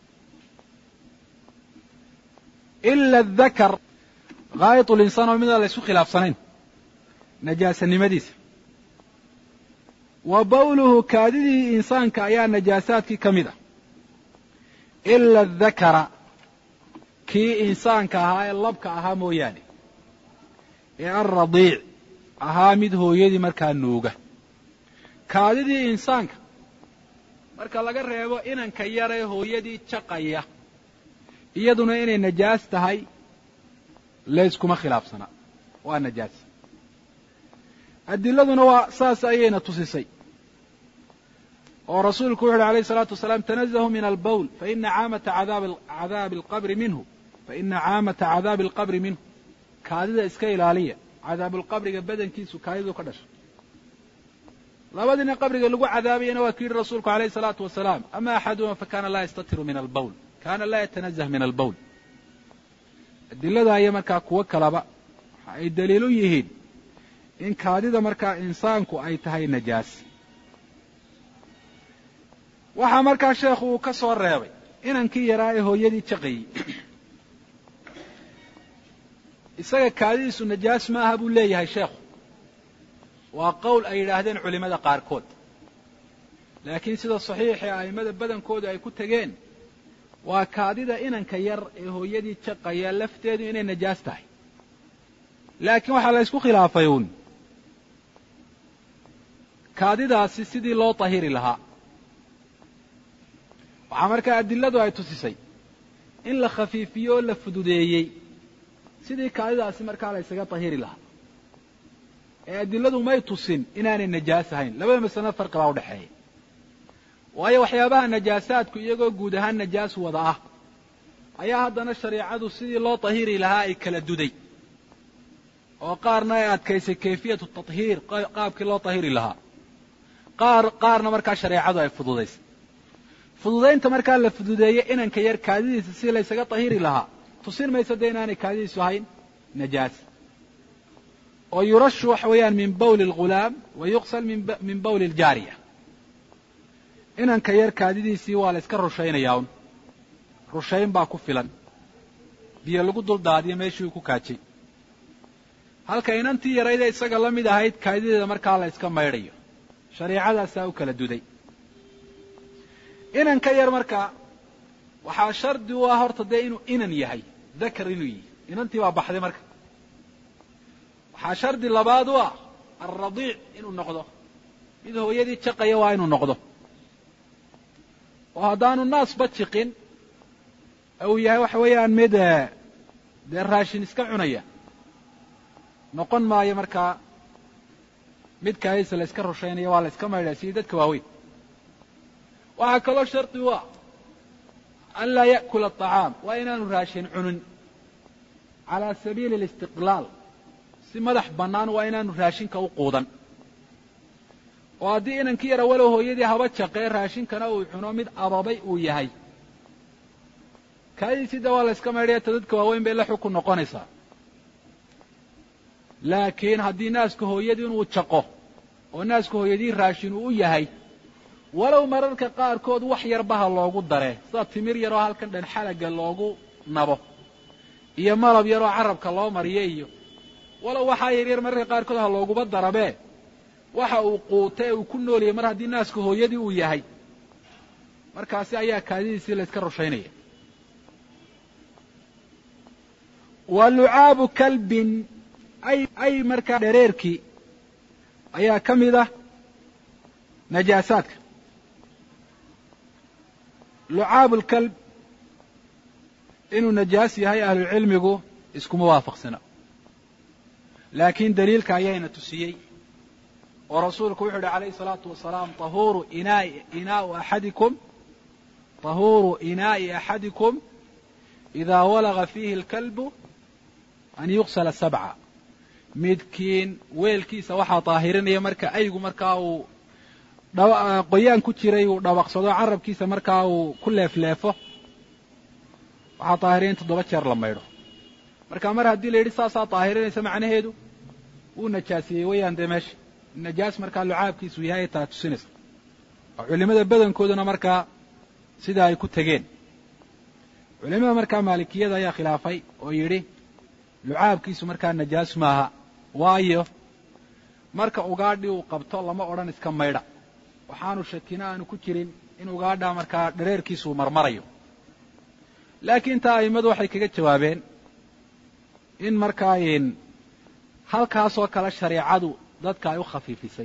ila adakar, gaayatul-insaan waa midaan la isku khilaafsanayn najaasanimadiisa. wa bawluhu kaadidii insaanka ayaa najaasaadkii ka mid ah, ila adakara, kii insaanka ahaa ee labka ahaa mooyaane, ee alradiic ahaa mid hooyadii markaa nuuga. kaadidii insaanka marka laga reebo inanka yaree hooyadii jaqaya, iyaduna inay najaas tahay layskuma khilaafsana, waa najaas. adiladuna waa saas ayayna tusisay, oo rasuulku wuxu uhi alayh الsalaatu wasalaam tanazahuu min albowl faina caamata cadaabi alqabri minhu. kaadida iska ilaaliya, cadaabulqabriga badankiisu kaadidu ka dhasha. labadiina qabriga lagu cadaabayana waa ku yidhi rasuulku alayh الsalaatu wasalaam ama axaduma fakana laa yastatiru min albowl, kaana laa yatanazah min albowl. adilada aya markaa kuwo kalaba waxa ay daliil u yihiin in kaadida markaa insaanku ay tahay najaas. waxaa markaa sheekhu uu ka soo reebay inankii yaraa ee hooyadii jaqayey. isaga kaadidiisu najaas ma aha buu leeyahay sheekhu, waa qowl ay yidhaahdeen culimada qaarkood, laakiin sida saxiixee a'immada badankoodu ay ku tegeen waa kaadida inanka yar ee hooyadii jaqaya lafteedu inay najaas tahay. laakiin waxaa la ysku khilaafay uun kaadidaasi sidii loo tahiri lahaa. waxaa markaa adiladu ay tusisay in la khafiifiyo oo la fududeeyey sidii kaadidaasi markaa la ysaga tahiri lahaa, ee adiladu may tusin inaanay najaas ahayn. labada masalo farqi baa udhaxeeya, waayo waxyaabaha najaasaadku iyagoo guud ahaan najaas wada ah ayaa haddana shareecadu sidii loo tahiri lahaa ay kala duday, oo qaarna ay adkaysay kayfiyatu tathiir, qaabkii loo tahiri lahaa, qaarna markaa shareecadu ay fududaysay. fududaynta markaa la fududeeyey inanka yar kaadidiisa si laysaga tahiri lahaa tusin mayso dee inaanay kaadidiisu ahayn najaas. oo yurashu waxa weeyaan min bawli algulaam wa yuqsal min bawli aljaariya. inanka yar kaadidiisii waa la yska rushaynayaa un, rushayn baa ku filan, biyo lagu dul daadiyo meeshii uu ku kaajay. halka inantii yaraydee isaga la mid ahayd kaadideeda markaa la yska maydhayo. shareecadaasaa u kala duday. inanka yar markaa waxaa shardi u ah horta dee inuu inan yahay, dakar inuu yihi. inantii baa baxday marka. waxaa shardi labaad u ah alradiic inuu noqdo, mid hooyadii jaqaya waa inuu noqdo. oo haddaanu naasba jiqin uu yahay waxa weeyaan mid dee raashin iska cunaya, noqon maayo markaa mid kaadisa la yska rushaynaya, waa la yska maydhaya sidii dadka waaweyn. waxaa kaloo shardi u ah an laa ya'kula aطacaam, waa inaanu raashin cunin calaa sabiili alistiqlaal, si madax bannaan waa inaanu raashinka u quudan. oo haddii inankii yara walow hooyadii haba jaqee raashinkana uu cuno mid adabay uu yahay, kaadidiisii de waa la yska maydhaya, ta dadka waaweyn bay la xukun noqonaysaa. laakiin haddii naaska hooyadii inuu jaqo oo naaska hooyadii raashin uu u yahay, walow mararka qaarkood wax yarbaha loogu daree, sida timir yaroo halkan dhan xalaga loogu nabo iyo malab yaroo carabka loo mariyo, iyo walow waxaa yaryar mararka qaarkood ha looguba darabee, waxa uu quuta ee uu ku nooliyay mar haddii naaska hooyadii uu yahay, markaasi ayaa kaadidiisii la yska rushaynaya. wa lucaabu kalbin ay markaa dhareerkii ayaa ka mid ah najaasaadka. lucaabu lkalb inuu najaas yahay ahlucilmigu iskuma waafaqsana, laakiin daliilka ayayna tusiyey oo rasuulku wuxuu yidhi calayhi salaatu wasalaam طahuuru inaa'i axadikum idaa walaga fiihi alkalbu an yugsala sabca. midkiin weelkiisa waxaa daahirinaya marka aygu markaa uu qoyaan ku jiray uu dhawaqsado carabkiisa markaa uu ku leefleefo, waxaa daahiriya in 7 jeer la maydho. marka mar haddii la yidhi saasaa daahirinaysa macnaheedu wuu najaasiyey wayaan dee meesha najaas markaa lucaabkiisu yahay taa tusinaysa. oo culimada badankooduna markaa sidaa ay ku tegeen. culimada markaa maalikiyada ayaa khilaafay oo yidhi lucaabkiisu markaa najaas maaha, waayo marka ugaadhi uu qabto lama odhan iska maydha, waxaanu shakina aanu ku jirin in ugaadhaa markaa dhareerkiisuu marmarayo. laakiin taa a'immadu waxay kaga jawaabeen in markaa halkaasoo kale shareecadu dadka ay u khafiifisay.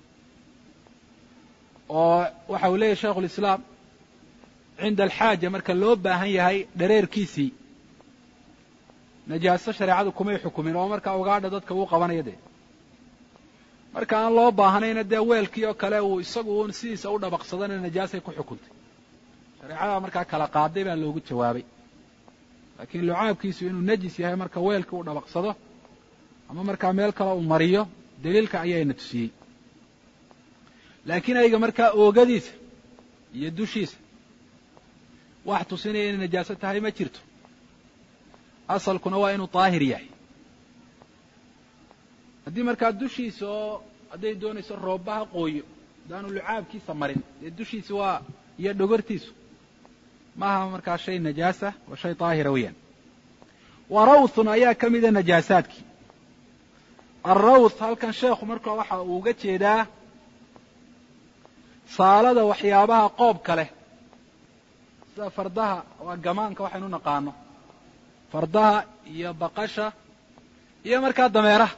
oo waxa uu leeyahy shaykhulislaam cinda alxaaja marka loo baahan yahay dhareerkiisii najaaso shareecadu kumay xukumin, oo markaa ugaadha dadka uu qabanaya dee. marka aan loo baahnayna dee weelkii oo kale uu isagu uun sidiisa u dhabaqsadana najaasay ku xukuntay. shareecada markaa kala qaaday baa loogu jawaabay. laakiin lucaabkiisu inuu najis yahay marka weelka uu dhabaqsado ama markaa meel kale uu mariyo daliilka ayayna tusiyey. laakiin ayga markaa oogadiisa iyo dushiisa wax tusinaya inay najaaso tahay ma jirto. asalkuna waa inuu daahir yahay. haddii markaa dushiisa oo hadday doonayso roobbaha qooyo haddaanu lucaabkiisa marin dee dushiisa waa iyo dhogortiisu maaha markaa shay najaasa, waa shay daahira weeyaan. wa rawthun ayaa ka mida najaasaadkii. alrawth halkan sheekhu markaa waxa uu uga jeedaa saalada waxyaabaha qoobka leh sida fardaha, waa gamaanka waxaynu naqaano, fardaha iyo baqasha iyo markaa dameeraha,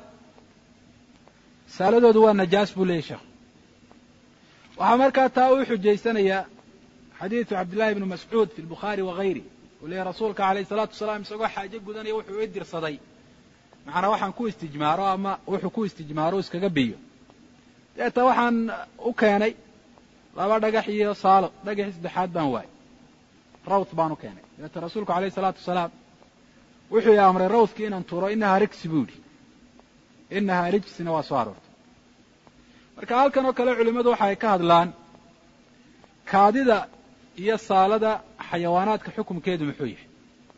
saaladoodu waa najaas buu leeyahy sheekhu. waxaa markaa taa u xujaysanayaa xadiidu cabdillahi ibni mascuud fi lbukhaari wagayri uu leeyahy rasuulka calayhi salaatu wasalaam isagoo xaajo gudanaya wuxuu ii dirsaday macnaa waxaan ku istijmaaro ama wuxuu ku istijmaaro iskaga biyo. deeta waxaan u keenay 2 dhagax iyo saalo, dhagaxii 3aad baan waayey, rawth baan u keenay. deeta rasuulku calayhi salaatu wasalaam wuxuu i amray rawthkii inaan tuuro, inahaa rigsi buu yidhi. inahaa rijsina waa soo aroortay. marka halkan oo kale culimmadu waxa ay ka hadlaan kaadida iyo saalada xayawaanaadka xukumkeedu muxuu yahay.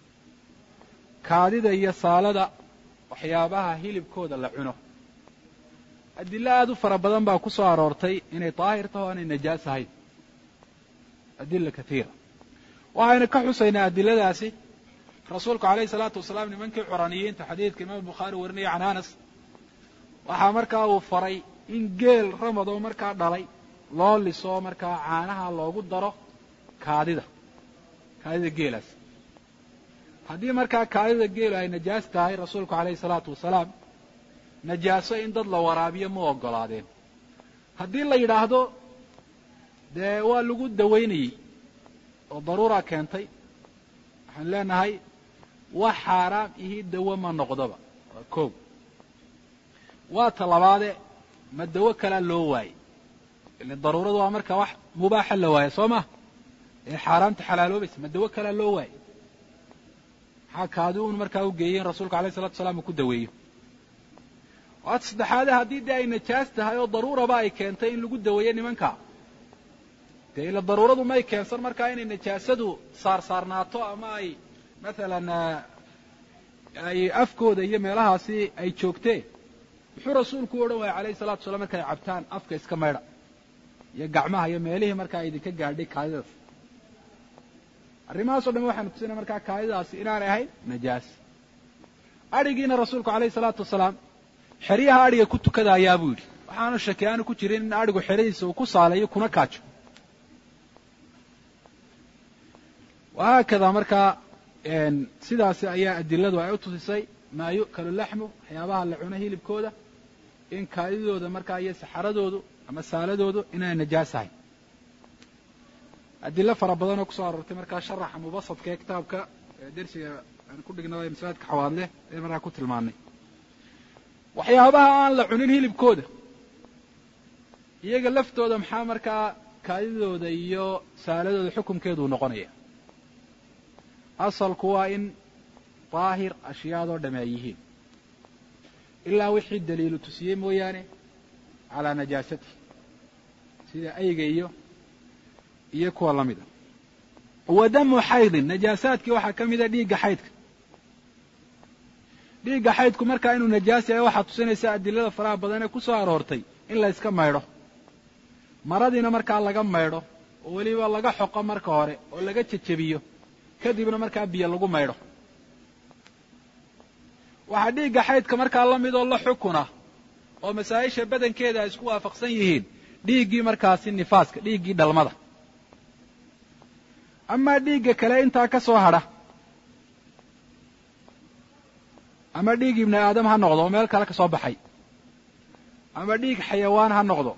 kaadida iyo saalada waxyaabaha hilibkooda la cuno adilo aad u fara badan baa ku soo aroortay inay daahir taho o aanay najaas ahayn, adila katiira. waxaynu ka xusaynaa adiladaasi rasuulku calayhi salaatu wasalaam nimankii curaniyiinta xadiidka imaam bukhaari warinaya can anas waxaa markaa uu faray in geel ramad oo markaa dhalay loo liso markaa caanaha loogu daro kaadida geelaas. haddii markaa kaadida geelu ay najaas tahay rasuulku calayhi salaatu wasalaam najaaso in dad la waraabiyo ma ogolaadeen. haddii la yidhaahdo dee waa lagu dawaynayey oo daruura keentay, waxaan leenahay wax xaaraam ihi dawo ma noqdoba. waa koow. waa ta labaade ma dawo kalaa loo waayey, ile daruuradu waa marka wax mubaaxa la waayo soo ma ee xaaraamta xalaaloobaysa, ma dawo kalaa loo waayey. maxaa kaadi uun markaa u geeyeen rasuulka alayh salatu wasalaam uu ku daweeyo. waata saddexaade haddii dee ay najaas tahay oo daruuraba ay keentay in lagu daweeyo nimanka, dee ila daruuradu may keensan markaa inay najaasadu saarsaarnaato ama ay maalan ay afkooda iyo meelahaasi ay joogteen. muxuu rasuulku u odhan waaya calayhi salatu wasalaam markay cabtaan afka iska maydha iyo gacmaha iyo meelihii markaa idinka gaadhay kaadidaas. arrimahaasoo dhan waxaanu tusinay markaa kaadidaasi inaanay ahayn najaas. adhigiina rasuulku calayhi salaatu wasalaam xeryaha adhiga ku tukadaayaa buu yidhi, waxaanu shaki aanu ku jirin in adhigu xeradiisa uu ku saaleeyo kuna kaajo. wahaakada markaa sidaasi ayaa adiladu ay u tusisay maa yu'kalu laxmu waxyaabaha la cuno hilibkooda in kaadidooda markaa iyo saxaradoodu ama saaladoodu inay najaas ahayn. adilo fara badan oo kusoo aroortay markaa sharaxa mubasadka ee kitaabka dersiga aan ku dhignay masaajidka Xawaadle ee markaa ku tilmaanay. waxyaabaha aan la cunin hilibkooda iyaga laftooda maxaa markaa kaadidooda iyo saaladooda xukunkeedu noqonaya. asalku waa in daahir ashyaadoo dhamaa yihiin ilaa wixii daliilu tusiyey mooyaane calaa najaasati sida ayga iyo kuwa la mida. wa damu xaydin najaasaadkii waxaa ka mida dhiigga xaydka. dhiigga xaydku markaa inuu najaas yahay waxaa tusinaysa adilada faraha badan ee ku soo aroortay in la iska maydho, maradiina markaa laga maydho oo weliba laga xoqo marka hore oo laga jejebiyo kadibna markaa biyo lagu maydho. waxaa dhiigga xaydka markaa la midoo la xukuna oo masaa'isha badankeeda ay isku waafaqsan yihiin dhiiggii markaasi nifaaska, dhiiggii dhalmada. amaa dhiigga kale intaa ka soo hadha ama dhiig ibni aadam ha noqdo oo meel kale ka soo baxay ama dhiig xayawaan ha noqdo,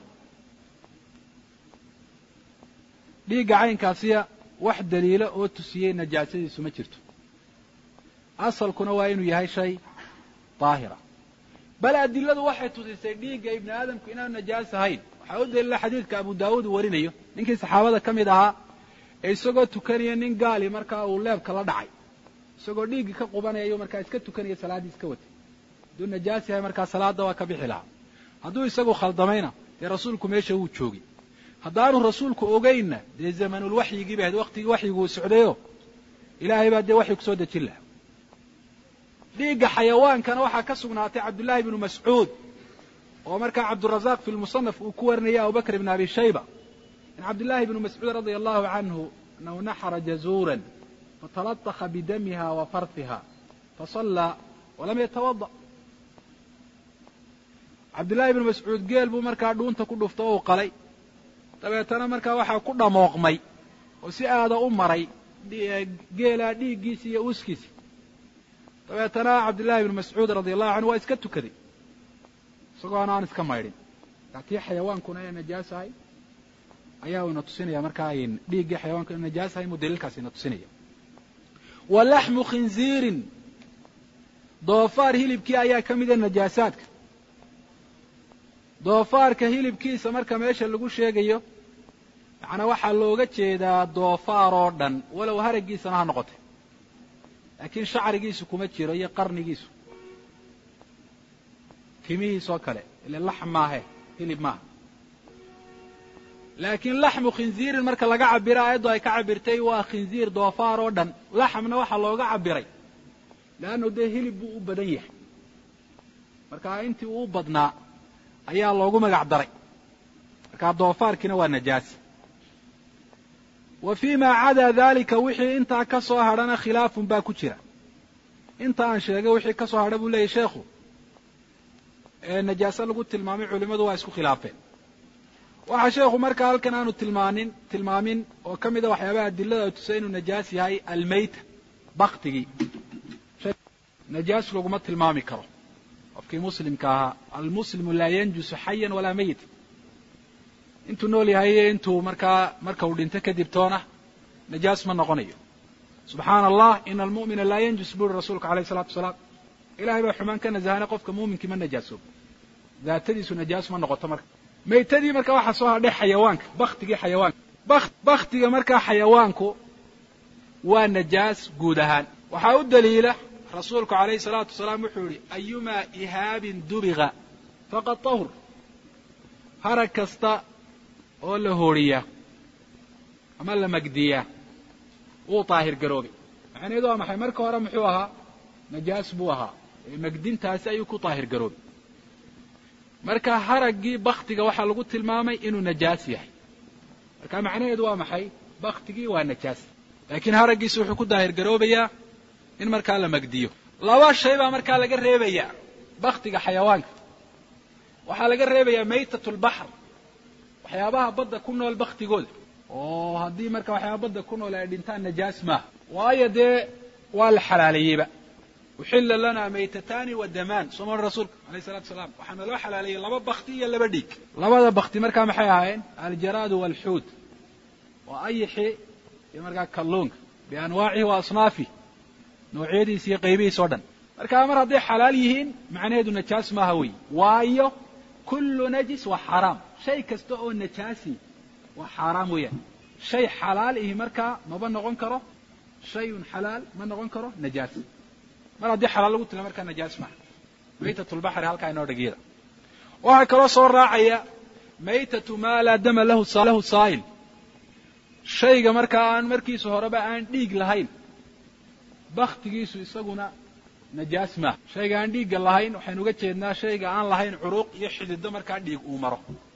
dhiigga caynkaasiya wax daliila oo tusiyey najaasadiisu ma jirto. asalkuna waa inuu yahay shay daahira. bal adiladu waxay tusisay dhiigga ibni aadamku inaanu najaas ahayn. waxaa u daliila xadiidka abu daawuud uu warinayo ninkii saxaabada ka mid ahaa ee isagoo tukanaya nin gaali markaa uu leebka la dhacay, isagoo dhiiggii ka qubanayo markaa iska tukanaya salaaddii iska watay. hadduu najaas yahay markaa salaadda waa ka bixi lahaa. hadduu isagu khaldamayna dee rasuulku meesha wuu joogay. haddaanu rasuulku ogaynna dee zamanul waxyigii ba ahayd, waqtigii waxyigu uu socdayo ilaahay baa dee waxyi kusoo dejin lahaa. dhiigga xayawaankana waxaa ka sugnaatay cabdullaahi ibnu mascuud oo markaa cabdurazaaq fi lmusanaf uu ku warinaya abubakr ibn abi shayba in cabdullaahi ibnu mascuud radia allahu canhu annahu naxara jazuuran fatalaطaqa bidamiha wa farfiha fasallaa walam yatawada. cabdullaahi ibnu mascuud geel buu markaa dhuunta ku dhuftay oo u qalay, dabeetana markaa waxaa ku dhamooqmay oo si aada u maray geelaa dhiiggiisi iyo uuskiisi. dabeetana cabdullaahi ibnu mascuud radia allahu canhu waa iska tukaday isagoo aan iska maydhin. laakiin xayawaankuna inay najaas ahay ayaa ina tusinaya markaa dhiiggii xayawaanku inay najaas ahay muu daliilkaas ina tusinaya. wa laxmu khinziirin doofaar hilibkii ayaa ka mida najaasaadka. doofaarka hilibkiisa marka meesha lagu sheegayo macnaa waxaa looga jeedaa doofaar oo dhan walow haraggiisana ha noqotay, laakiin shacrigiisu kuma jiro iyo qarnigiisu, timihiisoo kale ile laxm maahe hilib maaha. laakiin laxmu khinziirin marka laga cabiro aayaddu ay ka cabirtay waa khinziir doofaar oo dhan. laxmna waxaa looga cabiray leannu dee hilib buu u badan yahay, markaa intii uu u badnaa ayaa loogu magac daray. markaa doofaarkiina waa najaas. wa fii maa cadaa daalika wixii intaa ka soo hadhana khilaafun baa ku jira. inta aan sheegay wixii ka soo hadha buu leeyahy sheekhu ee najaaso lagu tilmaamay culimmadu waa isku khilaafeen. waxaa sheekhu markaa halkan aanu tilmaamin oo ka mida waxyaabaha adilada tusay inuu najaas yahay almayta, baktigii. najaas laguma tilmaami karo qofkii muslimka ahaa. almuslimu laa yanjusu xayan walaa mayita. intuu nool yahay iyo intuu marka uu dhinto kadib toona najaas ma noqonayo. subxaana allah ina almu'mina laa yanjus buri rasuulka alayh isalatu wasalaam. ilahay baa xumaan ka nasahana qofka muuminkii ma najaasobo, daatadiisu najaas ma noqoto. marka maytadii marka waxaa soo hadhay xayawaanka, baktigii xayawaanka. baktiga markaa xayawaanku waa najaas guud ahaan. waxaa u daliila rasuulku alayhi salaatu wasalaam wuxuu yihi ayumaa ihaabin dubiga faqad tahur. harag kasta oo la hooriyaa ama la magdiyaa wuu daahir garoobay. macnaheedu waa maxay? marka hore muxuu ahaa? najaas buu ahaa. magdintaasi ayuu ku daahir garoobay. marka haraggii baktiga waxaa lagu tilmaamay inuu najaas yahay. marka macnaheedu waa maxay? baktigii waa najaas, laakiin haraggiisi wuxuu ku daahir garoobayaa in markaa la magdiyo. laba shay baa markaa laga reebayaa baktiga xayawaanka. waxaa laga reebayaa maytatulbaxr, waxyaabaha badda ku nool baktigooda, oo haddii marka waxyaaba badda ku nool ay dhintaan najaas maaha, waayo dee waa la xalaaleeyeyba. uxilla lanaa maytataani wa damaan soomar rasuulka alayhi salatu wasalaam waxaana loo xalaalayay laba bakti iyo laba dhiig labada bakti markaa maxay ahaayeen aljaraadu waalxuud waa ayixi iyo markaa kalluunka bianwaacihi wa asnaafi noocyadiisa iyo qaybihiisa o dhan markaa mar hadday xalaal yihiin macnaheedu najaas maaha wey waayo kullu najis waa xaaraam shay kasta oo najaasi waa xaaraam weeyaan shay xalaal ihi markaa maba noqon karo shayun xalaal ma noqon karo najaas mar haddii xalaal lagu tila markaa najaas maaha maytatulbaxri halkaa inoo dhegiyada waxaa kaloo soo raacaya maytatu maa laa dama lahu saa'il shayga markaa aan markiisa horeba aan dhiig lahayn baktigiisu isaguna najaas maaha shayga aan dhiigga lahayn waxaynu uga jeednaa shayga aan lahayn curuuq iyo xidido markaa dhiig uu maro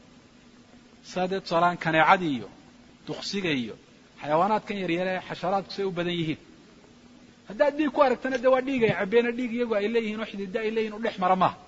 sadeed tusaalahaan kaneecadii iyo duksiga iyo xayawaanaadkan yaryaree xasharaadku say u badan yihiin haddaad dhiig ku aragtana dee waa dhiig ay cabbeena dhiig iyagu ay leeyihiin oo xidido ay leeyihin u dhex mara maaha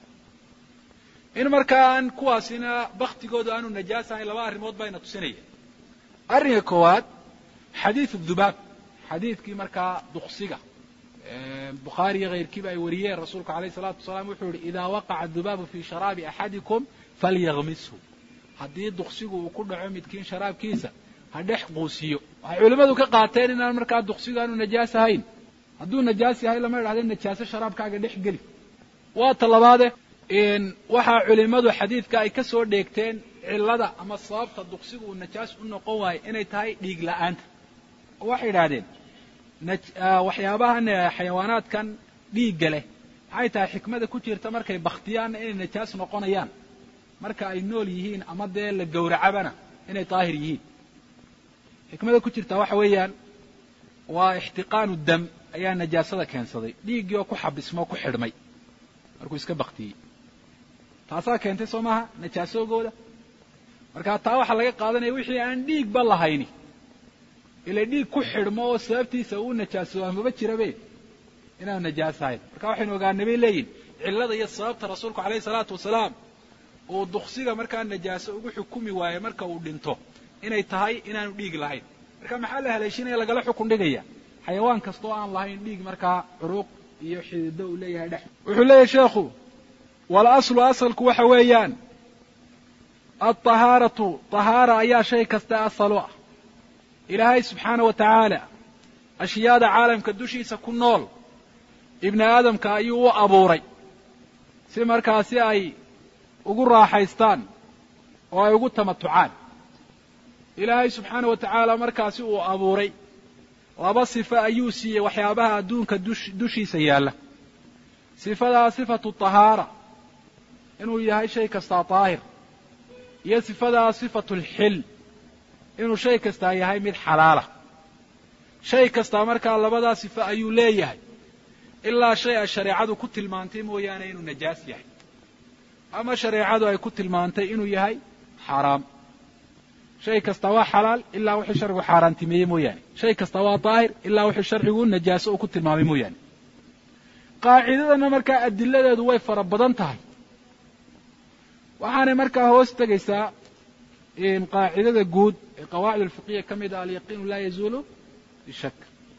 in markaan kuwaasina baktigooda aanu najaas ahayn laba arrimood bayna tusinaya arrinka koowaad xadiidu dubaab xadiidkii markaa duksiga bukhaari iyo kayrkiiba ay wariyeen rasuulku alayhi salaatu wasalaam wuxuu yihi idaa waqaca dubaabu fii sharaabi axadikum falyagmishu haddii duksigu uu ku dhaco midkiin sharaabkiisa ha dhex quusiyo waxay culimmadu ka qaateen inaan markaa duksigu aanu najaas ahayn hadduu najaas yahay lama idhahdeen najaaso sharaabkaaga dhex geli waa ta labaade waxaa culimmadu xadiidka ay ka soo dheegteen cillada ama sababta duksigu uu najaas u noqon waayo inay tahay dhiig la'aanta oo waxay idhahdeen waxyaabahan xayawaanaadkan dhiigga leh maxay tahay xikmada ku jirta markay baktiyaanna inay najaas noqonayaan marka ay nool yihiin ama dee la gowracabana inay daahir yihiin xikmada ku jirta waxa weeyaan waa ixtiqaanu dam ayaa najaasada keensaday dhiiggii oo ku xabismoo ku xidhmay markuu iska baktiyey taasaa keentay soo maaha najaasoogooda markaa taa waxaa laga qaadanaya wixii aan dhiigba lahayni ila dhiig ku xidhmo oo sababtiisa uu najaaso amaba jirabe inaanu najaas ahayn marka waxaynu ogaanay bay leeyihin cillada iyo sababta rasuulku alayhi salaatu wasalaam uu duksiga markaa najaaso ugu xukumi waaye marka uu dhinto inay tahay inaanu dhiig lahayn marka maxaa la haleeshinaya lagala xukun dhigaya xayawaan kasta oo aan lahayn dhiig markaa curuuq iyo xidido uu leeyahay dhex wuxuu leeyahay sheekhu wal aslu asalku waxa weeyaan alطahaaratu طahaara ayaa shay kasta asal u ah ilaahay subxaana wa tacaala ashyaada caalamka dushiisa ku nool ibni aadamka ayuu u abuuray si markaasi ay ugu raaxaystaan oo ay ugu tamatucaan ilaahay subxaana wa tacaala markaasi uu abuuray laba sifo ayuu siiyey waxyaabaha adduunka dushiisa yaalla sifadaa sifatu طahaara inuu yahay shay kastaa daahir iyo sifadaa sifatu alxil inuu shay kastaa yahay mid xalaala shay kastaa markaa labadaa sifo ayuu leeyahay ilaa shay ay shareecadu ku tilmaantay mooyaane inuu najaas yahay ama shareecadu ay ku tilmaantay inuu yahay xaaraam shay kastaa waa xalaal ilaa wuxuu sharcigu xaaraantimeeyey mooyaane shay kastaa waa daahir ilaa wuxuu sharcigu najaaso uu ku tilmaamay mooyaane qaacidadana markaa adiladeedu way fara badan tahay waxaanay markaa hoos tegaysaa qaacidada guud ee qawaacid alfiqhiya ka mid ah alyaqiinu laa yazuulu bishak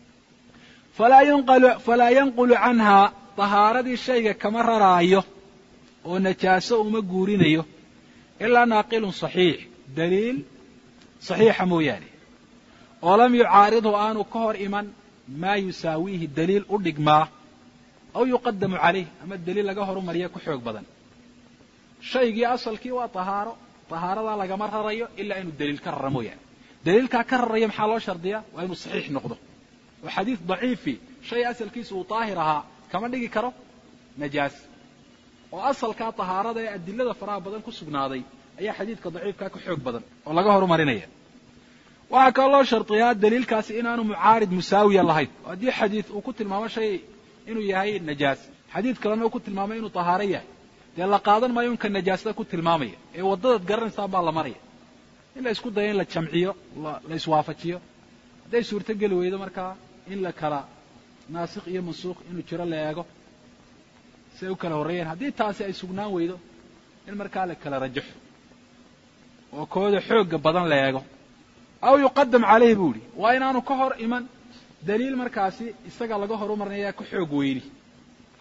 falaa yanqulu canhaa tahaaradii shayga kama raraayo oo najaaso uma guurinayo ilaa naaqilun saxiix daliil saxiixa mooyaane oo lam yucaaridhu aanu ka hor iman maa yusaawiihi daliil u dhigmaa aw yuqadamu calayh ama daliil laga horumariya ku xoog badan shaygii asalkii waa tahaaro tahaaradaa lagama rarayo ilaa inuu daliil ka rara mooyaane daliilkaa ka raraya maxaa loo shardiyaa waa inuu saxiix noqdo oo xadiis daciifi shay asalkiisa uu daahir ahaa kama dhigi karo najaas oo asalkaa tahaarada ee adilada faraha badan ku sugnaaday ayaa xadiidka daciifkaa ka xoog badan oo laga horumarinaya waxaa kaloo loo shardiyaa daliilkaasi inaanu mucaarid musaawiya lahayn oo haddii xadiid uu ku tilmaamo shay inuu yahay najaas xadiid kalena uu ku tilmaamay inuu tahaaro yahay dee la qaadan maayo unka najaasada ku tilmaamaya ee waddadaad garanaysaan baa la maraya in la isku dayo in la jamciyo la iswaafajiyo hadday suurto geli weydo markaa in la kala naasikh iyo mansuukh inuu jiro la eego si ay u kala horreeyeen haddii taasi ay sugnaan weydo in markaa la kala rajaxo oo kooda xoogga badan la eego aw yuqadam calayhi buu idhi waa inaanu ka hor iman daliil markaasi isaga laga horumarinayaa ka xoog weyni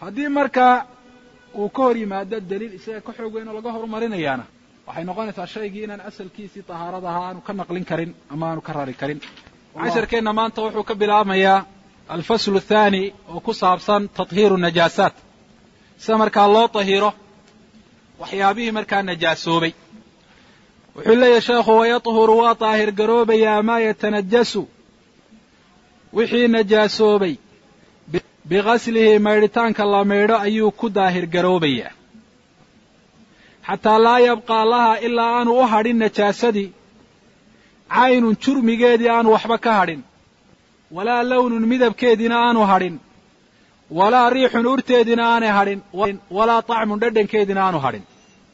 haddii markaa uu ka hor yimaado daliil isaga ka xoog weyn oo laga horumarinayaana waxay noqonaysaa shaygii inaan asalkiisii tahaarada ahaa aanu ka naqlin karin ama aanu ka rari karin casharkeenna maanta wuxuu ka bilaabmayaa alfaslu athaani oo ku saabsan tathiiru najaasaat sida markaa loo tahiro waxyaabihii markaa najaasoobay wuxuu leeyahay sheekhu wayahuru waa daahir garoobayaa maa yatanajasu wixii najaasoobay bigaslihi maydhitaanka la maydho ayuu ku daahir garoobayaa xataa laa yabqaa laha ilaa aanu u hadhin najaasadii caynun jurmigeedii aanu waxba ka hadhin walaa lownun midabkeediina aanu hadhin walaa riixun urteediina aanay hadhin walaa طacmun dhadhankeediina aanu hadhin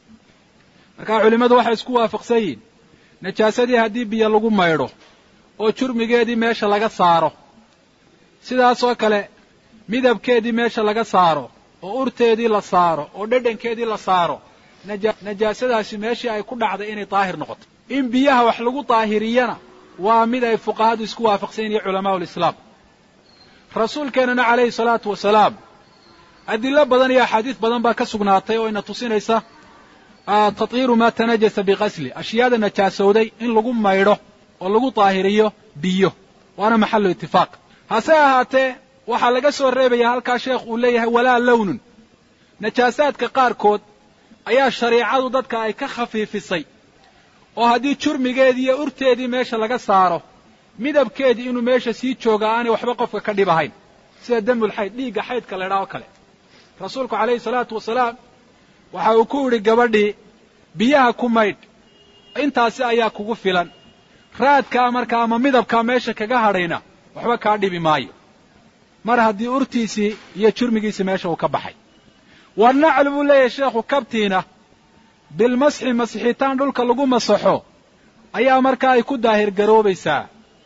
markaa culimmadu waxay isku waafaqsan yihiin najaasadii haddii biyo lagu maydho oo jurmigeedii meesha laga saaro sidaasoo kale midabkeedii meesha laga saaro oo urteedii la saaro oo dhadhankeedii la saaro najaasadaasi meeshii ay ku dhacday inay daahir noqoto in biyaha wax lagu daahiriyana waa mid ay fuqahadu isku waafaqsan yihiin culamaau lislaam rasuulkeennana calayhi salaatu wasalaam adilo badan iyo axaadiis badan baa ka sugnaatay oo ina tusinaysa tathiiru maa tanajasa biqasli ashyaada najaasowday in lagu maydho oo lagu daahiriyo biyo waana maxallu itifaaq hase ahaatee waxaa laga soo reebayaa halkaa sheekh uu leeyahay walaa lownun najaasaadka qaarkood ayaa shariicadu dadka ay ka khafiifisay oo haddii jurmigeedii iyo urteedii meesha laga saaro midabkeedii inuu meesha sii jooga aanay waxba qofka ka dhib ahayn sida damulxayd dhiigga xaydka la idhaho kale rasuulku calayhi salaatu wasalaam waxa uu ku yidhi gabadhii biyaha ku maydh intaasi ayaa kugu filan raadkaa markaa ama midabkaa meesha kaga hadhayna waxba kaa dhibi maayo mar haddii urtiisii iyo jurmigiisii meesha uu ka baxay wanaclu buu leeyahay sheekhu kabtiina bilmasxi masixitaan dhulka lagu masaxo ayaa markaa ay ku daahir garoobaysaa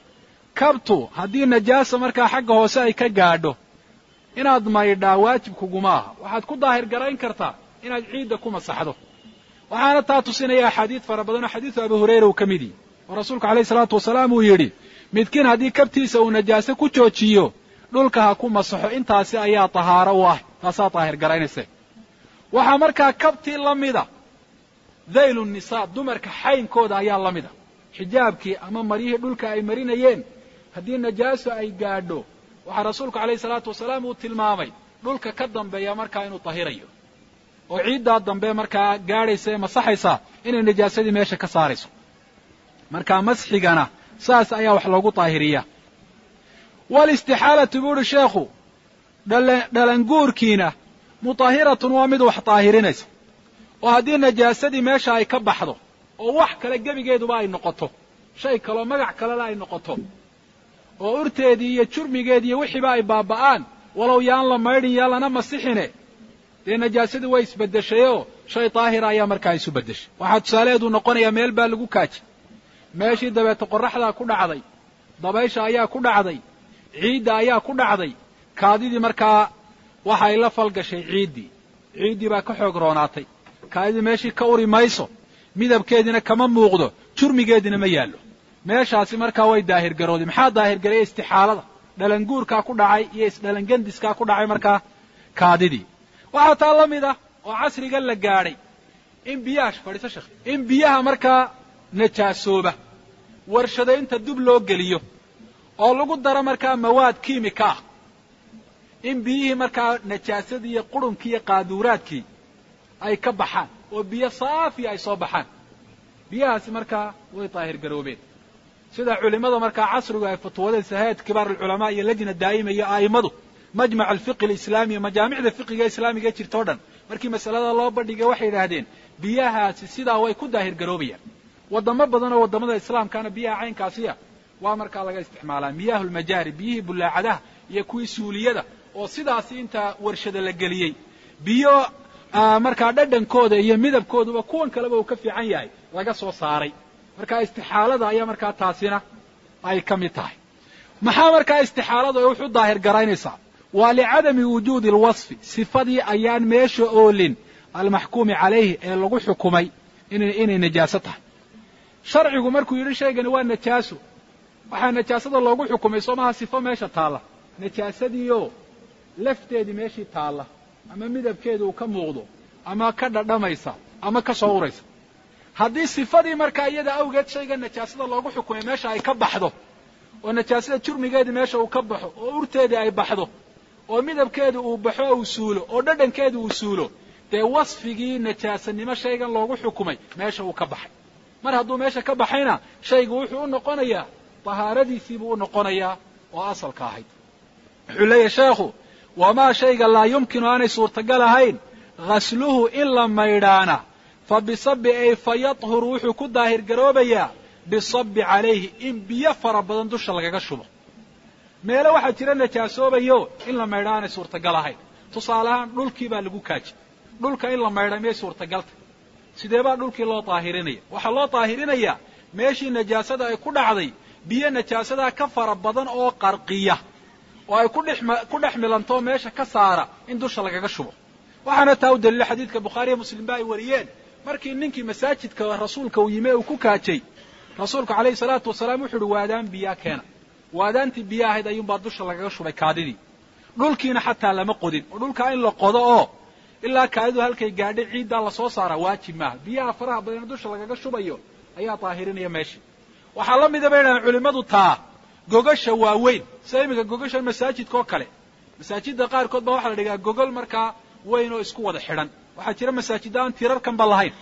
kabtu haddii najaasa markaa xagga hoose ay ka gaadho inaad maydhaa waajib kuguma aha waxaad ku daahir garayn kartaa inaad ciidda ku masaxdo waxaana taa tusinaya axaadiid fara badan oo xadiidu abu hurayra uu ka mid yihi oo rasuulku calayhi salaatu wasalaam uu yidhi midkiin haddii kabtiisa uu najaase ku joojiyo dhulka ha ku masaxo intaasi ayaa tahaaro u ah taasaa daahir garaynaysa waxaa markaa kabtii la mida dhaylu nisaa dumarka xaynkooda ayaa la mida xijaabkii ama maryihii dhulka ay marinayeen haddii najaaso ay gaadho waxaa rasuulku calayhi salaatu wasalaam uu tilmaamay dhulka ka dambeeya markaa inuu tahirayo oo ciiddaa dambe markaa gaadhaysa ee masaxaysaa inay najaasadii meesha ka saarayso markaa masxigana saas ayaa wax loogu daahiriyaa walistixaalatu buuhi sheekhu dhalanguurkiina mutahiratun waa mid wax daahirinaysa oo haddii najaasadii meesha ay ka baxdo oo wax kale gebigeeduba ay noqoto shay kaloo magac kalena ay noqoto oo urteedii iyo jurmigeedii iyo wixiiba ay baaba'aan walow yaan la maydhin yaa lana masixine dee najaasadii way isbeddeshayoo shay daahira ayaa markaa isu beddeshay waxaa tusaalaheedu noqonayaa meel baa lagu kaajay meeshii dabeete qorraxdaa ku dhacday dabaysha ayaa ku dhacday ciidda ayaa ku dhacday kaadidii markaa waxay la falgashay ciiddii baa ka xoog roonaatay kaadidii meeshii ka uri mayso midabkeediina kama muuqdo jurmigeediina ma yaallo meeshaasi markaa way daahir garooday maxaa daahir gareeya istixaalada dhalanguurkaa ku dhacay iyo isdhalangandiskaa ku dhacay markaa kaadidii waxaa taa la mid ah oo casriga la gaadhay in biyaha markaa najaasooba warshadaynta dub loo geliyo oo lagu daro markaa mawaad kiimika ah in biyihii markaa najaasadii iyo qurunkii iyo qaaduuraadkii ay ka baxaan oo biyo saafiya ay soo baxaan biyahaasi markaa way daahir garoobeen sida culimmada markaa casrigu ay fatwoodeen hay'at kibaar alculamaa iyo lajna daa'ima iyo a'immadu majmac alfiqhi alislaami iyo majaamicda fiqiga islaamiga ee jirta o dhan markii masalada loo bandhigay waxay yidhaahdeen biyahaasi sidaa way ku daahir garoobayaan waddamo badan oo waddamada islaamkaana biyaha caynkaasiya waa markaa laga isticmaalaa miyaahu lmajaari biyihii bullaacadaha iyo kuwii suuliyada oo sidaasi intaa warshada la geliyey biyo markaa dhadhankooda iyo midabkooduba kuwan kaleba uu ka fiican yahay laga soo saaray markaa istixaalada ayaa markaa taasina ay ka mid tahay maxaa markaa istixaaladu ay wuxu daahir garaynaysaa waa licadami wujuudi alwasfi sifadii ayaan meesha oolin almaxkuumi calayhi ee lagu xukumay inay najaaso tahay sharcigu markuu yidhi shaygani waa najaaso waxaa najaasada loogu xukumay soo maha sifo meesha taalla najaasadiioo lafteedii meeshii taalla ama midabkeedu uu ka muuqdo ama ka dhadhamaysa ama ka soo uraysa haddii sifadii markaa iyada awgeed shayga najaasada loogu xukumay meesha ay ka baxdo oo najaasada jurmigeedii meesha uu ka baxo oo urteedii ay baxdo oo midabkeedu uu baxo uu suulo oo dhadhankeedu uu suulo dee wasfigii najaasanimo shaygan loogu xukumay meesha uu ka baxay mar hadduu meesha ka baxayna shaygu wuxuu u noqonayaa tahaaradiisiibuu u noqonayaa oo asalka ahayd wuxuu leeyahay sheekhu wamaa shayga laa yumkinu aanay suurtagal ahayn ghasluhu in la maydhaana fa bisabi ay fa yadhuru wuxuu ku daahir garoobayaa bisabi calayhi in biyo fara badan dusha lagaga shubo meelo waxaa jira najaasoobayo in la maydha aanay suurtagal ahayn tusaale ahaan dhulkii baa lagu kaaji dhulka in la maydha miyay suurtagalta sidee baa dhulkii loo daahirinaya waxaa loo daahirinayaa meeshii najaasada ay ku dhacday biyo najaasadaa ka fara badan oo qarqiya oo ay ku dhex milanto meesha ka saara in dusha lagaga shubo waxaana taa u daliila xadiidka bukhaariya muslim ba ay wariyeen markii ninkii masaajidka rasuulka uu yimi uu ku kaajay rasuulku calayhi salaatu wasalaam wuxuu uhi waadaan biyaa keena waadaantii biyo ahayd ayuunbaa dusha lagaga shubay kaadidii dhulkiina xataa lama qodin oo dhulkaa in la qodo oo ilaa kaadidu halkay gaadhay ciiddaa lasoo saaraa waajib maaha biyaha faraha badan dusha lagaga shubayo ayaa daahirinaya meesha waxaa la mida bay dhahaan culimmadu taa gogasha waaweyn sida iminka gogashan masaajidka oo kale masaajidda qaarkood baa waxaa la dhigaa gogol markaa weyn oo isku wada xidhan waxaa jira masaajidda aan tirarkanba lahayn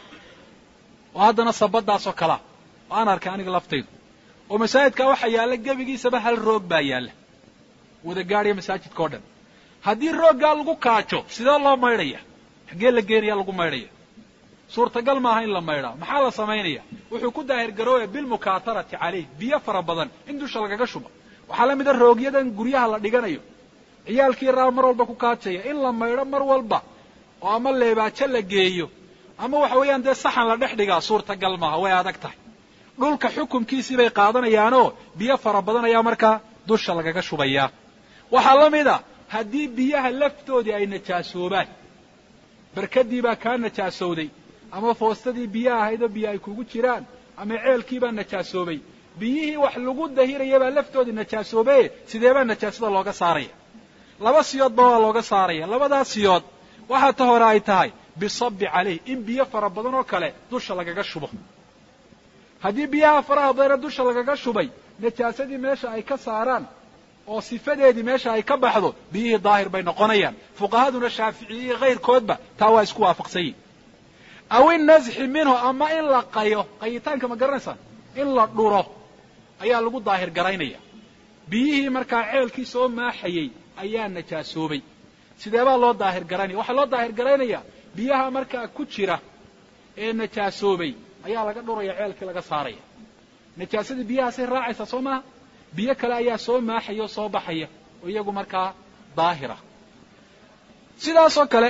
oo haddana sabadaasoo kalea oo aan arkay aniga laftaydu oo masaajidkaa waxaa yaalla gebigiisaba hal roog baa yaalla wada gaadhaya masaajidka o dhan haddii rooggaa lagu kaajo sidee loo maydhaya xaggee la geenayaa lagu maydhaya suurtagal maaha in la maydhaa maxaa la samaynaya wuxuu ku daahir garoobaya bilmukaatarati calayh biyo fara badan in dusha lagaga shubo waxaa la mida roogyadan guryaha la dhiganayo ciyaalkii raa mar walba ku kaajaya in la maydho mar walba oo ama leebaajo la geeyo ama waxa weeyaan dee saxan la dhex dhigaa suurtagal maaha way adag tahay dhulka xukumkiisii bay qaadanayaanoo biyo fara badan ayaa markaa dusha lagaga shubayaa waxaa la mida haddii biyaha laftoodii ay najaasoobaan barkadii baa kaa najaasowday ama foostadii biyo ahaydoo biyo ay kugu jiraan ama ceelkii baa najaasoobay biyihii wax lagu dahirayabaa laftoodii najaasoobe sidee baa najaasada looga saaraya laba siyoodba waa looga saaraya labadaas siyood waxaa ta hore ay tahay bisabi calayh in biyo fara badan oo kale dusha lagaga shubo haddii biyaha faraha badana dusha lagaga shubay najaasadii meesha ay ka saaraan oo sifadeedii meesha ay ka baxdo biyihii daahir bay noqonayaan fuqahaduna shaaficiyey kayrkoodba taa waa isku waafaqsan yihin aw innasxi minhu ama in la qayo qayitaanka ma garanaysaan in la dhuro ayaa lagu daahir garaynaya biyihii markaa ceelkii soo maaxayey ayaa najaasoobay sidee baa loo daahir garaynaya waxaa loo daahir garaynayaa biyaha markaa ku jira ee najaasoobay ayaa laga dhuraya ceelkii laga saaraya najaasadii biyahaasay raacaysaa soo maaha biyo kale ayaa soo maaxaya oo soo baxaya oo iyagu markaa daahira sidaasoo kale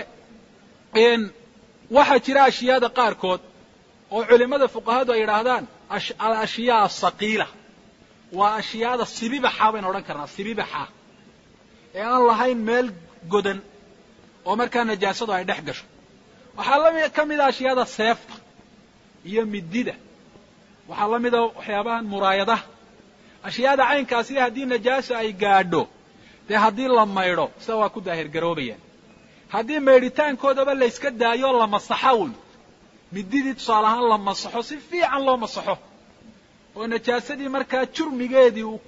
waxaa jira ashyaada qaarkood oo culimmada fuqahadu ay yidhaahdaan al-ashyaa asaqiila waa ashyaada sibibaxa baynu odhan karnaa sibibaxa ee aan lahayn meel godan oo markaa najaasadu ay dhex gasho waxaa ka mida ashyaada seefta iyo midida waxaa la mida waxyaabahan muraayadaha ashyaada caynkaasi haddii najaasa ay gaadho dee haddii la maydho sida waa ku daahir garoobayaan haddii maydhitaankoodaba layska daayo la masaxo un mididii tusaale ahaan la masaxo si fiican loo masaxo oo najaasadii markaa jurmigeedii uu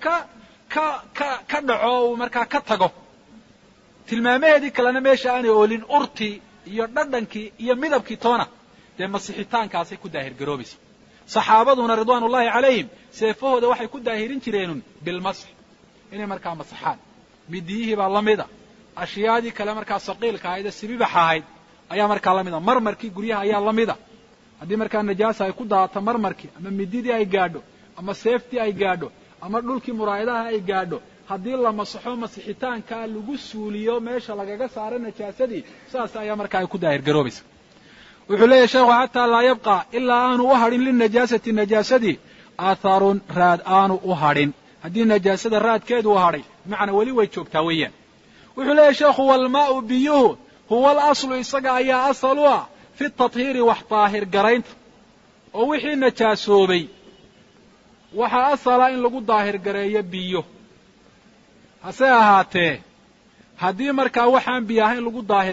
ka dhaco uu markaa ka tago tilmaamaheedii kalena meesha aanay oolin urtii iyo dhadhankii iyo midabkii toona dee masixitaankaasay ku daahir garoobaysa saxaabaduna ridwaan ullahi calayhim seefahooda waxay ku daahirin jireenun bilmasx inay markaa masaxaan midiyihii baa la mida ashyaadii kale markaa saqiilka ahayd ee sibibaxa ahayd ayaa markaa la mida marmarkii guryaha ayaa la mida haddii markaa najaasa ay ku daato marmarkii ama mididii ay gaadho ama seeftii ay gaadho ama dhulkii muraayadaha ay gaadho haddii la masaxo masixitaankaa lagu suuliyo meesha lagaga saaro najaasadii saas ayaa markaa ay ku daahir garoobaysa wuxuu leeyahy sheekhu xataa laa yabqa ilaa aanu u hadhin linajaasati najaasadii aatharun raad aanu u hadhin haddii najaasada raadkeedu u hadhay bimacnaa weli way joogtaa weeyaan wuxuu leeyahy sheekhu walmaa'u biyuhu huwa alaslu isaga ayaa asal u ah fi tathiiri wax daahir garaynta oo wixii najaasoobay waxaa asala in lagu daahir gareeyo biyo hase ahaatee haddii markaa waxaan biyo ahayn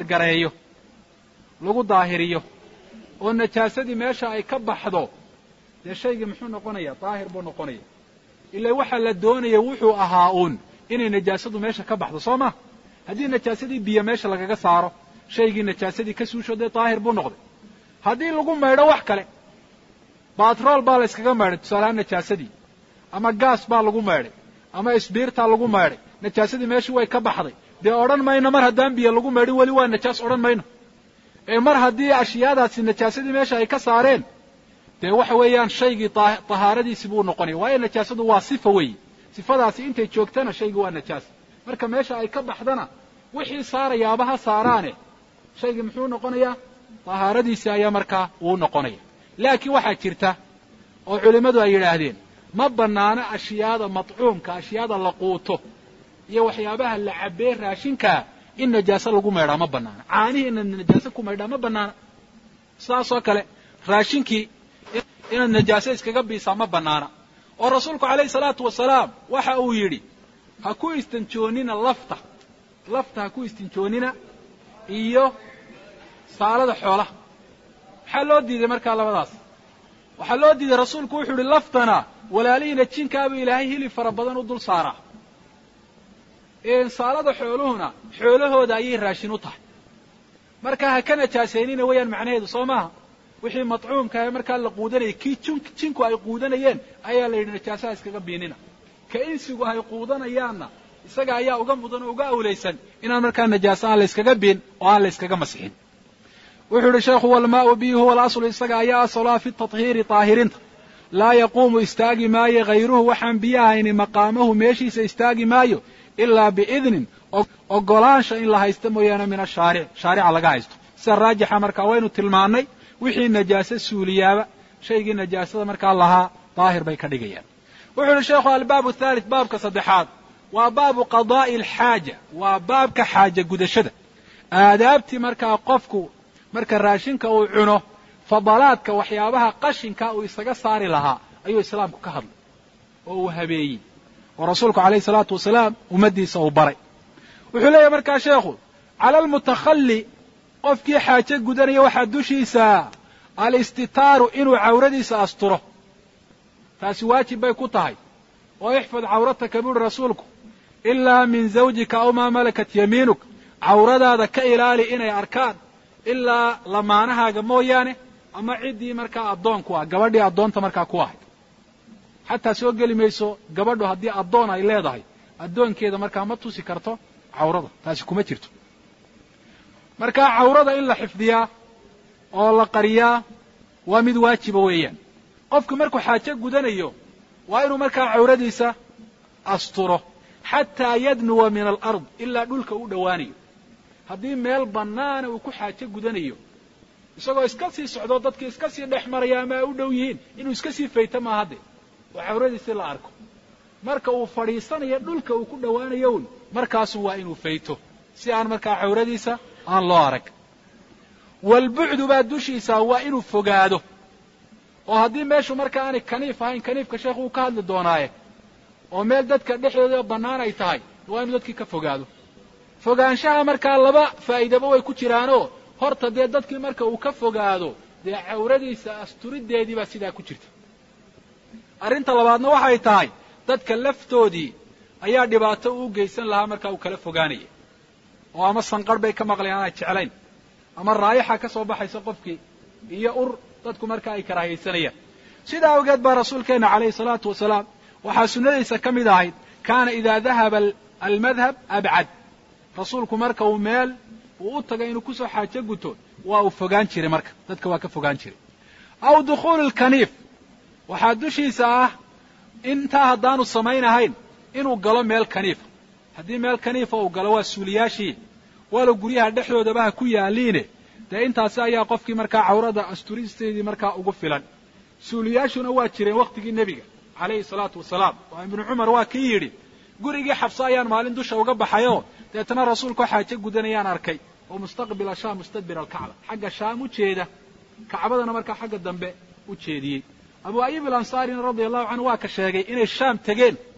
lagu daahiriyo oo najaasadii meesha ay ka baxdo dee shaygii muxuu noqonayaa daahir buu noqonaya. ilaa waxaa la doonaya wuxuu ahaa uun inay najaasadu meesha ka baxdo soo ma. haddii najaasadii biyo meesha lagaga saaro shaygii najaasadii ka suusho dee daahir buu noqday. haddii lagu maydho wax kale, batrool baa la yskaga maydhay tusaalahaan najaasadii, ama gaas baa lagu maydhay, ama isbiirtaa lagu maydhay, najaasadii meeshii way ka baxday, dee odhan mayno mar haddaan biyo lagu maydhin weli waa najaas odhan mayno. ee mar haddii ashyaadaasi najaasadii meesha ay ka saareen, dee waxa weeyaan shaygii tahaaradiisi buu noqonaya. waayo najaasadu waa sifa weeye, sifadaasi intay joogtana shaygii waa najaas. marka meesha ay ka baxdana wixii saarayaaba ha saaraane shaygii muxuu noqonayaa tahaaradiisi ayaa markaa uu noqonaya. laakiin waxaa jirta oo culimmadu ay yidhaahdeen ma bannaano ashyaada matcuumka, ashyaada la quuto iyo waxyaabaha la cabbee raashinkaa in najaaso lagu maydhaa ma bannaana. caanihii inaad najaaso ku maydhaa ma bannaana. sidaasoo kale raashinkii inaad najaaso iskaga biisaa ma bannaana. oo rasuulku calayhi salaatu wasalaam waxa uu yidhi ha ku istinjoonina lafta ha ku istinjoonina iyo saalada xoolaha. maxaa loo diiday markaa labadaas? waxaa loo diiday rasuulku wuxuu idhi laftana walaalihiina jinkaabuu ilaahay hilib fara badan u dul saaraa. saalada xooluhuna xoolahooda ayay raashin u tahay. marka ha ka najaasaynina weeyaan macnaheedu soo maaha. wixii matcuumka ee markaa la quudanayay kii jinku ay quudanayeen ayaa la yidhi najaasaha iskaga biinina. ka insigu ay quudanayaanna isaga ayaa uga mudan oo uga awlaysan inaan markaa najaaso aan la yskaga biin oo aan la yskaga masixin. wuxuu idhi sheekhu walmaau bihi huwa alaslu, isaga ayaa asalaa fi tathiiri taahirinta. laa yaquumu istaagi maayo hayruhu waxaan biyahayni maqaamahu meeshiisa istaagi maayo ilaa biidnin ogolaansha in la haysto mooyaane min ashaaric, shaarica laga haysto. sida raajixa markaa waynu tilmaannay wixii najaaso suuliyaaba shaygii najaasada markaa lahaa daahir bay ka dhigayaan. wuxuu idhi sheekhu albaabu thalith, baabka saddexaad waa baabu qadaa'i alxaaja, waa baabka xaaja gudashada. aadaabtii markaa qofku marka raashinka uu cuno fadalaadka waxyaabaha qashinka uu isaga saari lahaa ayuu islaamku ka hadlay oo uu habeeyey oo rasuulku calayhi salaatu wasalaam ummaddiisa uu baray. wuxuu leeyahay markaa sheekhu cala almutakhalli, qofkii xaajo gudanaya waxaa dushiisa alistitaaru inuu cawradiisa asturo. taasi waajib bay ku tahay. oo ixfad cawrataka buuhi rasuulku ilaa min zawjika aw maa malakat yamiinuk, cawradaada ka ilaali inay arkaan ilaa lamaanahaaga mooyaane ama ciddii markaa addoonku ah, gabadhii addoonta markaa ku ahayd. xataa soo geli mayso gabadhu haddii addoon ay leedahay, addoonkeeda markaa ma tusi karto cawrada, taasi kuma jirto. markaa cawrada in la xifdiyaa oo la qariyaa waa mid waajiba weeyaan. qofku markuu xaajo gudanayo waa inuu markaa cawradiisa asturo xataa yadnuwa min alard, ilaa dhulka u dhowaanayo. haddii meel bannaana uu ku xaajo gudanayo isagoo iska sii socdo dadkii iska sii dhex maraya ama ay u dhow yihiin inuu iska sii fayto maaha dee oo cawradiisii la arko. marka uu fadhiisanayo dhulka uu ku dhowaanayo un markaasu waa inuu fayto si aan markaa cawradiisa aan loo arag. walbucdu baa dushiisa waa inuu fogaado. oo haddii meeshu marka aanay kaniif ahayn, kaniifka sheekhu uu ka hadli doonaaye, oo meel dadka dhexdooda bannaan ay tahay, waa inuu dadkii ka fogaado. fogaanshaha markaa laba faa'iidaba way ku jiraanoo horta dee dadkii marka uu ka fogaado dee cawradiisa asturiddeedii baa sidaa ku jirta. arrinta labaadna waxay tahay dadka laftoodii ayaa dhibaato u geysan lahaa markaa uu kala fogaanaya. oo ama sanqarh bay ka maqlayan aanay jeclayn, ama raayaxa ka soo baxaysa qofkii iyo ur dadku markaa ay karaahiyaysanayaan. sidaa awgeed baa rasuulkeenna calayhi salaatu wasalaam waxaa sunnadiisa ka mid ahayd kaana idaa dahaba almadhab abcad. rasuulku marka uu meel uu u tagay inuu kusoo xaajo guto waa uu fogaan jiray, marka dadka waa ka fogaan jiray. aw dukhuulu lkaniif, waxaa dushiisa ah intaa haddaanu samaynahayn inuu galo meel kaniifa. haddii meel kaniifa uu galo waa suuliyaashii, walow guryaha dhexdoodaba ha ku yaaliine dee intaasi ayaa qofkii markaa cawrada asturisteedii markaa ugu filan. suuliyaashuna waa jireen wakhtigii nebiga calayhi salaatu wasalaam. oo ibnu cumar waa kii yidhi gurigii xabso ayaan maalin dusha uga baxayoo deetana rasuulku xaajo gudanayaan arkay oo mustaqbila shaam mustadbir alkacba, xagga shaam u jeeda, kacbadana markaa xagga dambe u jeediyey. abu ayub alansaarina radia allahu canhu waa ka sheegay inay shaam tegeen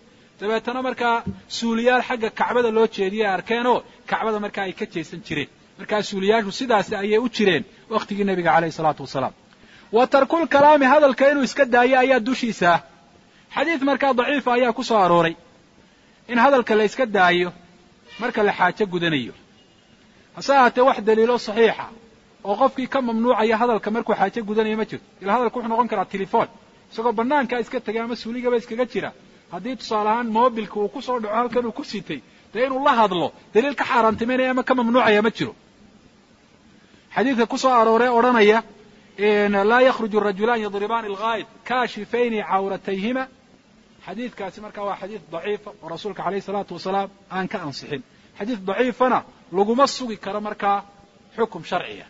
dabeetana markaa suuliyaal xagga kacbada loo jeediyay arkeenoo kacbada markaa ay ka jeesan jireen markaa suuliyaashu sidaasi ayay u jireen wakhtigii nebiga calayhi salaatu wasalaam wa tarkul kalaami hadalka inuu iska daayo ayaa dushiisa ah xadiid markaa daciifa ayaa ku soo arooray in hadalka la iska daayo marka la xaajo gudanayo hase ahaatee wax daliilo saxiixa oo qofkii ka mamnuucaya hadalka markuu xaajo gudanayo ma jirto ila hadalka wuxuu noqon karaa telefoon isagoo bannaankaa iska tegay ama suuligaba iskaga jira haddii tusaale ahaan moobilka uu ku soo dhaco halkan uu ku sitay dee inuu la hadlo daliil ka xaaraantimaynaya ama ka mamnuucaya ma jiro xadiidka ku soo arooree odhanaya laa yakhruju rajulaan yadribaani alghaayib kaashifayni cawratayhima xadiidkaasi markaa waa xadiid daciifa oo rasuulka calayhi salaatu wasalaam aan ka ansixin xadiid daciifana laguma sugi karo markaa xukum sharciya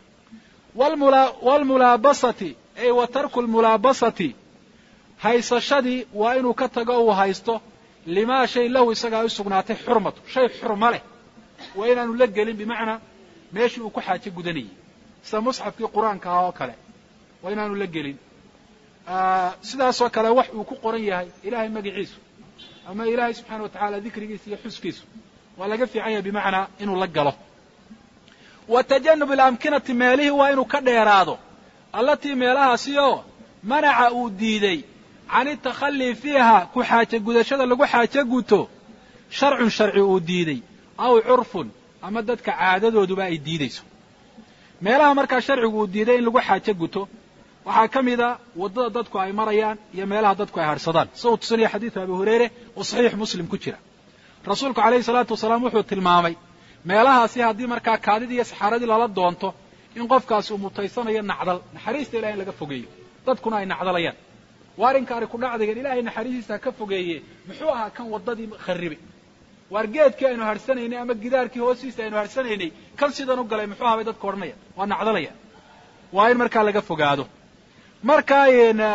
waalmulaabasati ay wa tarku lmulaabasati haysashadii waa inuu ka tago uu haysto limaa shay lahu isagaa u sugnaatay xurmatu shay xurmo leh waa inaanu la gelin bimacnaa meeshii uu ku xaajo gudanayay sida musxafkii qur-aanka ah oo kale waa inaanu la gelin sidaasoo kale wax uu ku qoran yahay ilaahay magaciisu ama ilaahay subxaana wa tacaala dikrigiisa iyo xuskiisu waa laga fiican yahay bimacnaa inuu la galo wa tajanub alamkinati meelihii waa inuu ka dheeraado allatii meelahaasi oo manaca uu diiday can itakhallii fiiha ku xaajo gudashada lagu xaajo guto sharcun sharci uu diiday aw curfun ama dadka caadadooduba ay diidayso meelaha markaa sharcigu uu diiday in lagu xaajo guto waxaa ka mida waddada dadku ay marayaan iyo meelaha dadku ay hadhsadaan sida uu tusinaya xadiidu abi hurayre oo saxiix muslim ku jira rasuulku calayhi salaatu wasalaam wuxuu tilmaamay meelahaasi haddii markaa kaadidii iyo saxaaradii lala doonto in qofkaasi uu mutaysanayo nacdal naxariista ilahay in laga fogeeyo dadkuna ay nacdalayaan waa arrinka ariku dhacdigan ilaahay naxariistiisa ka fogeeye muxuu ahaa kan waddadii kharribay waar geedkii aynu harhsanaynay ama gidaarkii hoostiisa aynu harhsanaynay kan sidan u galay muxuu ahaa bay dadku odhanaya waa nacdalayaan waa in markaa laga fogaado markaa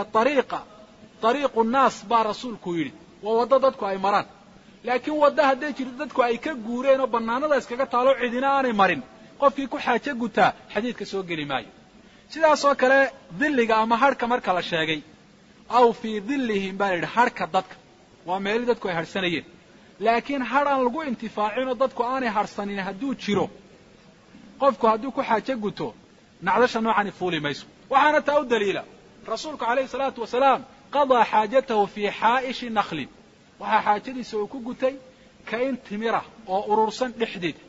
ariiqu nnaas baa rasuulku yidhi waa waddo dadku ay maraan laakiin wadda hadday jirto dadku ay ka guureen oo bannaanada iskaga taalo cidina aanay marin qofkii ku xaajo gutaa xadiidka soo geli maayo sidaasoo kale dilliga ama hadhka marka la sheegay aw fii dillihim baa la yidhi hadhka dadka waa meelii dadku ay hadhsanayeen laakiin hadh aan lagu intifaacinoo dadku aanay hadhsanin hadduu jiro qofku hadduu ku xaajo guto nacdasha noocani fuuli mayso waxaana taa u daliila rasuulku calayhi salaatu wasalaam qadaa xaajatahu fii xaa'ishi naklin waxaa xaajadiisa uu ku gutay kayn timira oo urursan dhexdeeda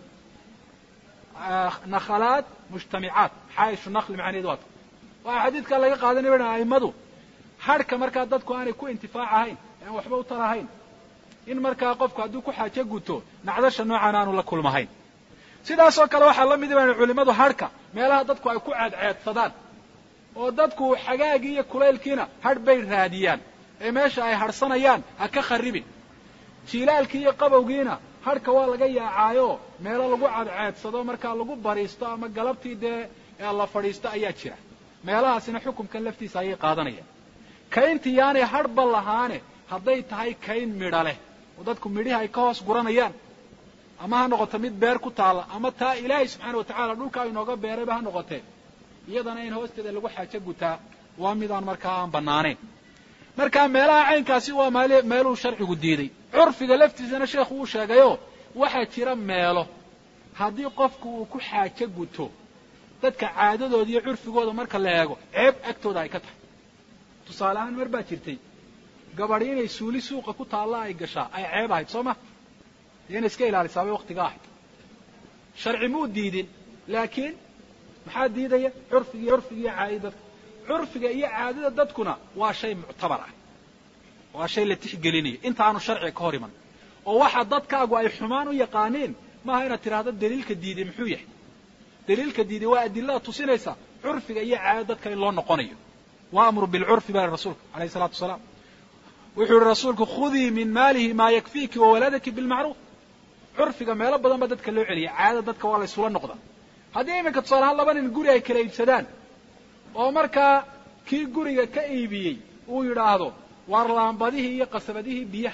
nakhalaad mujtamicaat xaa'ishu nakli macnaheedu waata waxaa xadiidkaa laga qaadanaya baa a'immadu hadhka markaa dadku aanay ku intifaac ahayn aan waxba u tarahayn in markaa qofku hadduu ku xaajo guto nacdasha noocan aanu la kulmahayn sidaasoo kale waxaa la mid baan culimmadu hadhka meelaha dadku ay ku ceedceedsadaan oo dadku xagaagii iyo kulaylkiina hadh bay raadiyaan ee meesha ay hadhsanayaan ha ka kharribin jiilaalkii iyo qabowgiina hadhka waa laga yaacaayo meelo lagu cadceedsado markaa lagu bariisto ama galabtii dee la fadhiisto ayaa jira meelahaasina xukunkan laftiisa ayay qaadanayaan kayntii yaanay hadhba lahaane hadday tahay kayn midha leh oo dadku midhihi ay ka hoos guranayaan ama ha noqoto mid beer ku taalla ama taa ilaahay subxaana wa tacaala dhulkaa inooga beerayba ha noqotee iyadana in hoosteeda lagu xaajo gutaa waa midaan markaa aan bannaanayn markaa meelaha caynkaasi waa meeluu sharcigu diiday curfiga laftiisana sheekhu uu sheegayoo waxaa jira meelo haddii qofku uu ku xaajo guto dadka caadadooda iyo curfigooda marka la eego ceeb agtooda ay ka tahay tusaale ahaan mar baa jirtay gabadhi inay suuli suuqa ku taalla ay gashaa ay ceeb ahayd soo ma iyo inay iska ilaalisaabay waktiga ahayd sharci muu diidin laakiin maxaa diidaya curfiga iyo caadada dadka curfiga iyo caadada dadkuna waa shay muctabar ah waa shay la tixgelinayo intaanu sharciga ka hor iman oo waxa dadkaagu ay xumaan u yaqaaniin maaha inaad tidhaahdo daliilka diiday muxuu yahay daliilka diiday waa adilada tusinaysa curfiga iyo caadada dadka in loo noqonayo waamur bilcurfi baa rasuulku alayhi salaatu wasalaam wuxuu yihi rasuulku khudii min maalihi maa yakfiiki wawaladaki bilmacruuf curfiga meelo badan ba dadka loo celiya caadada dadka waa la ysula noqda haddii iminka tusaale ahaan laba nin guri ay kala iibsadaan oo markaa kii guriga ka iibiyey uu yidhaahdo waar laambadihii iyo qasabadihii biyaha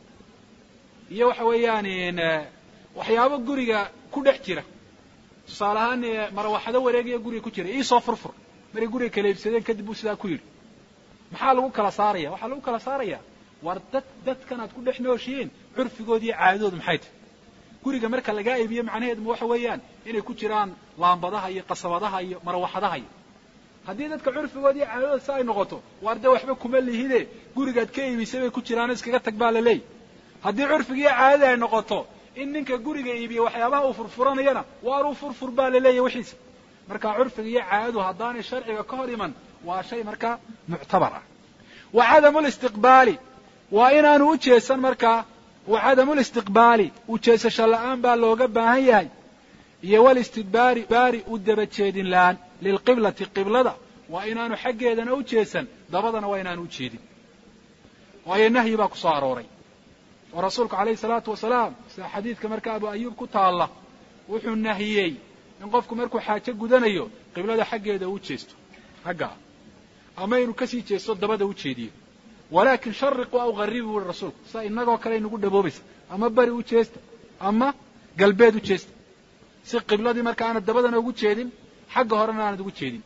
iyo waxa weeyaan waxyaabo guriga ku dhex jira tusaale ahaan marawaxado wareegaya guriga ku jira iisoo furfur maray guriga kala iibsadeen kadib buu sidaa ku yidhi maxaa lagu kala saaraya waxaa lagu kala saaraya war dadkan aad ku dhex nooshihiin curfigoodii caadadoodu maxay tahay guriga marka lagaa iibiyo macnaheedu waxa weeyaan inay ku jiraan laambadaha iyo qasabadaha iyo marwaxadaha iyo haddii dadka curfigoodii caadadooda si ay noqoto waar dee waxba kuma lihide gurigaad ka iibisay bay ku jiraan iskaga tag baa la leey haddii curfigii caadada ay noqoto in ninka guriga iibiye waxyaabaha uu furfuranayana waar uu furfur baa la leeyahy wixiisa marka curfiga iyo caadadu haddaanay sharciga ka hor iman waa shay markaa muctabar ah wa cadamu listiqbaali waa inaanu u jeesan markaa wa cadamu listiqbaali ujeesasho la'aan baa looga baahan yahay iyo walistidbaari baari u daba jeedin la'aan lilqiblati qiblada waa inaanu xaggeedana u jeesan dabadana waa inaanu u jeedin waayo nahyi baa ku soo arooray oo rasuulku calayhi salaatu wasalaam sida xadiidka marka abu ayuub ku taalla wuxuu nahiyey in qofku markuu xaajo gudanayo qiblada xaggeeda u jeesto xaggaa ama inuu kasii jeesto dabada u jeediyo walaakin shariqu aw gharribu buuri rasuulku saa innagoo kale inagu dhaboobaysa ama bari u jeesta ama galbeed u jeesta si qibladii marka aanad dabadana ugu jeedin xagga horena aanad ugu jeedin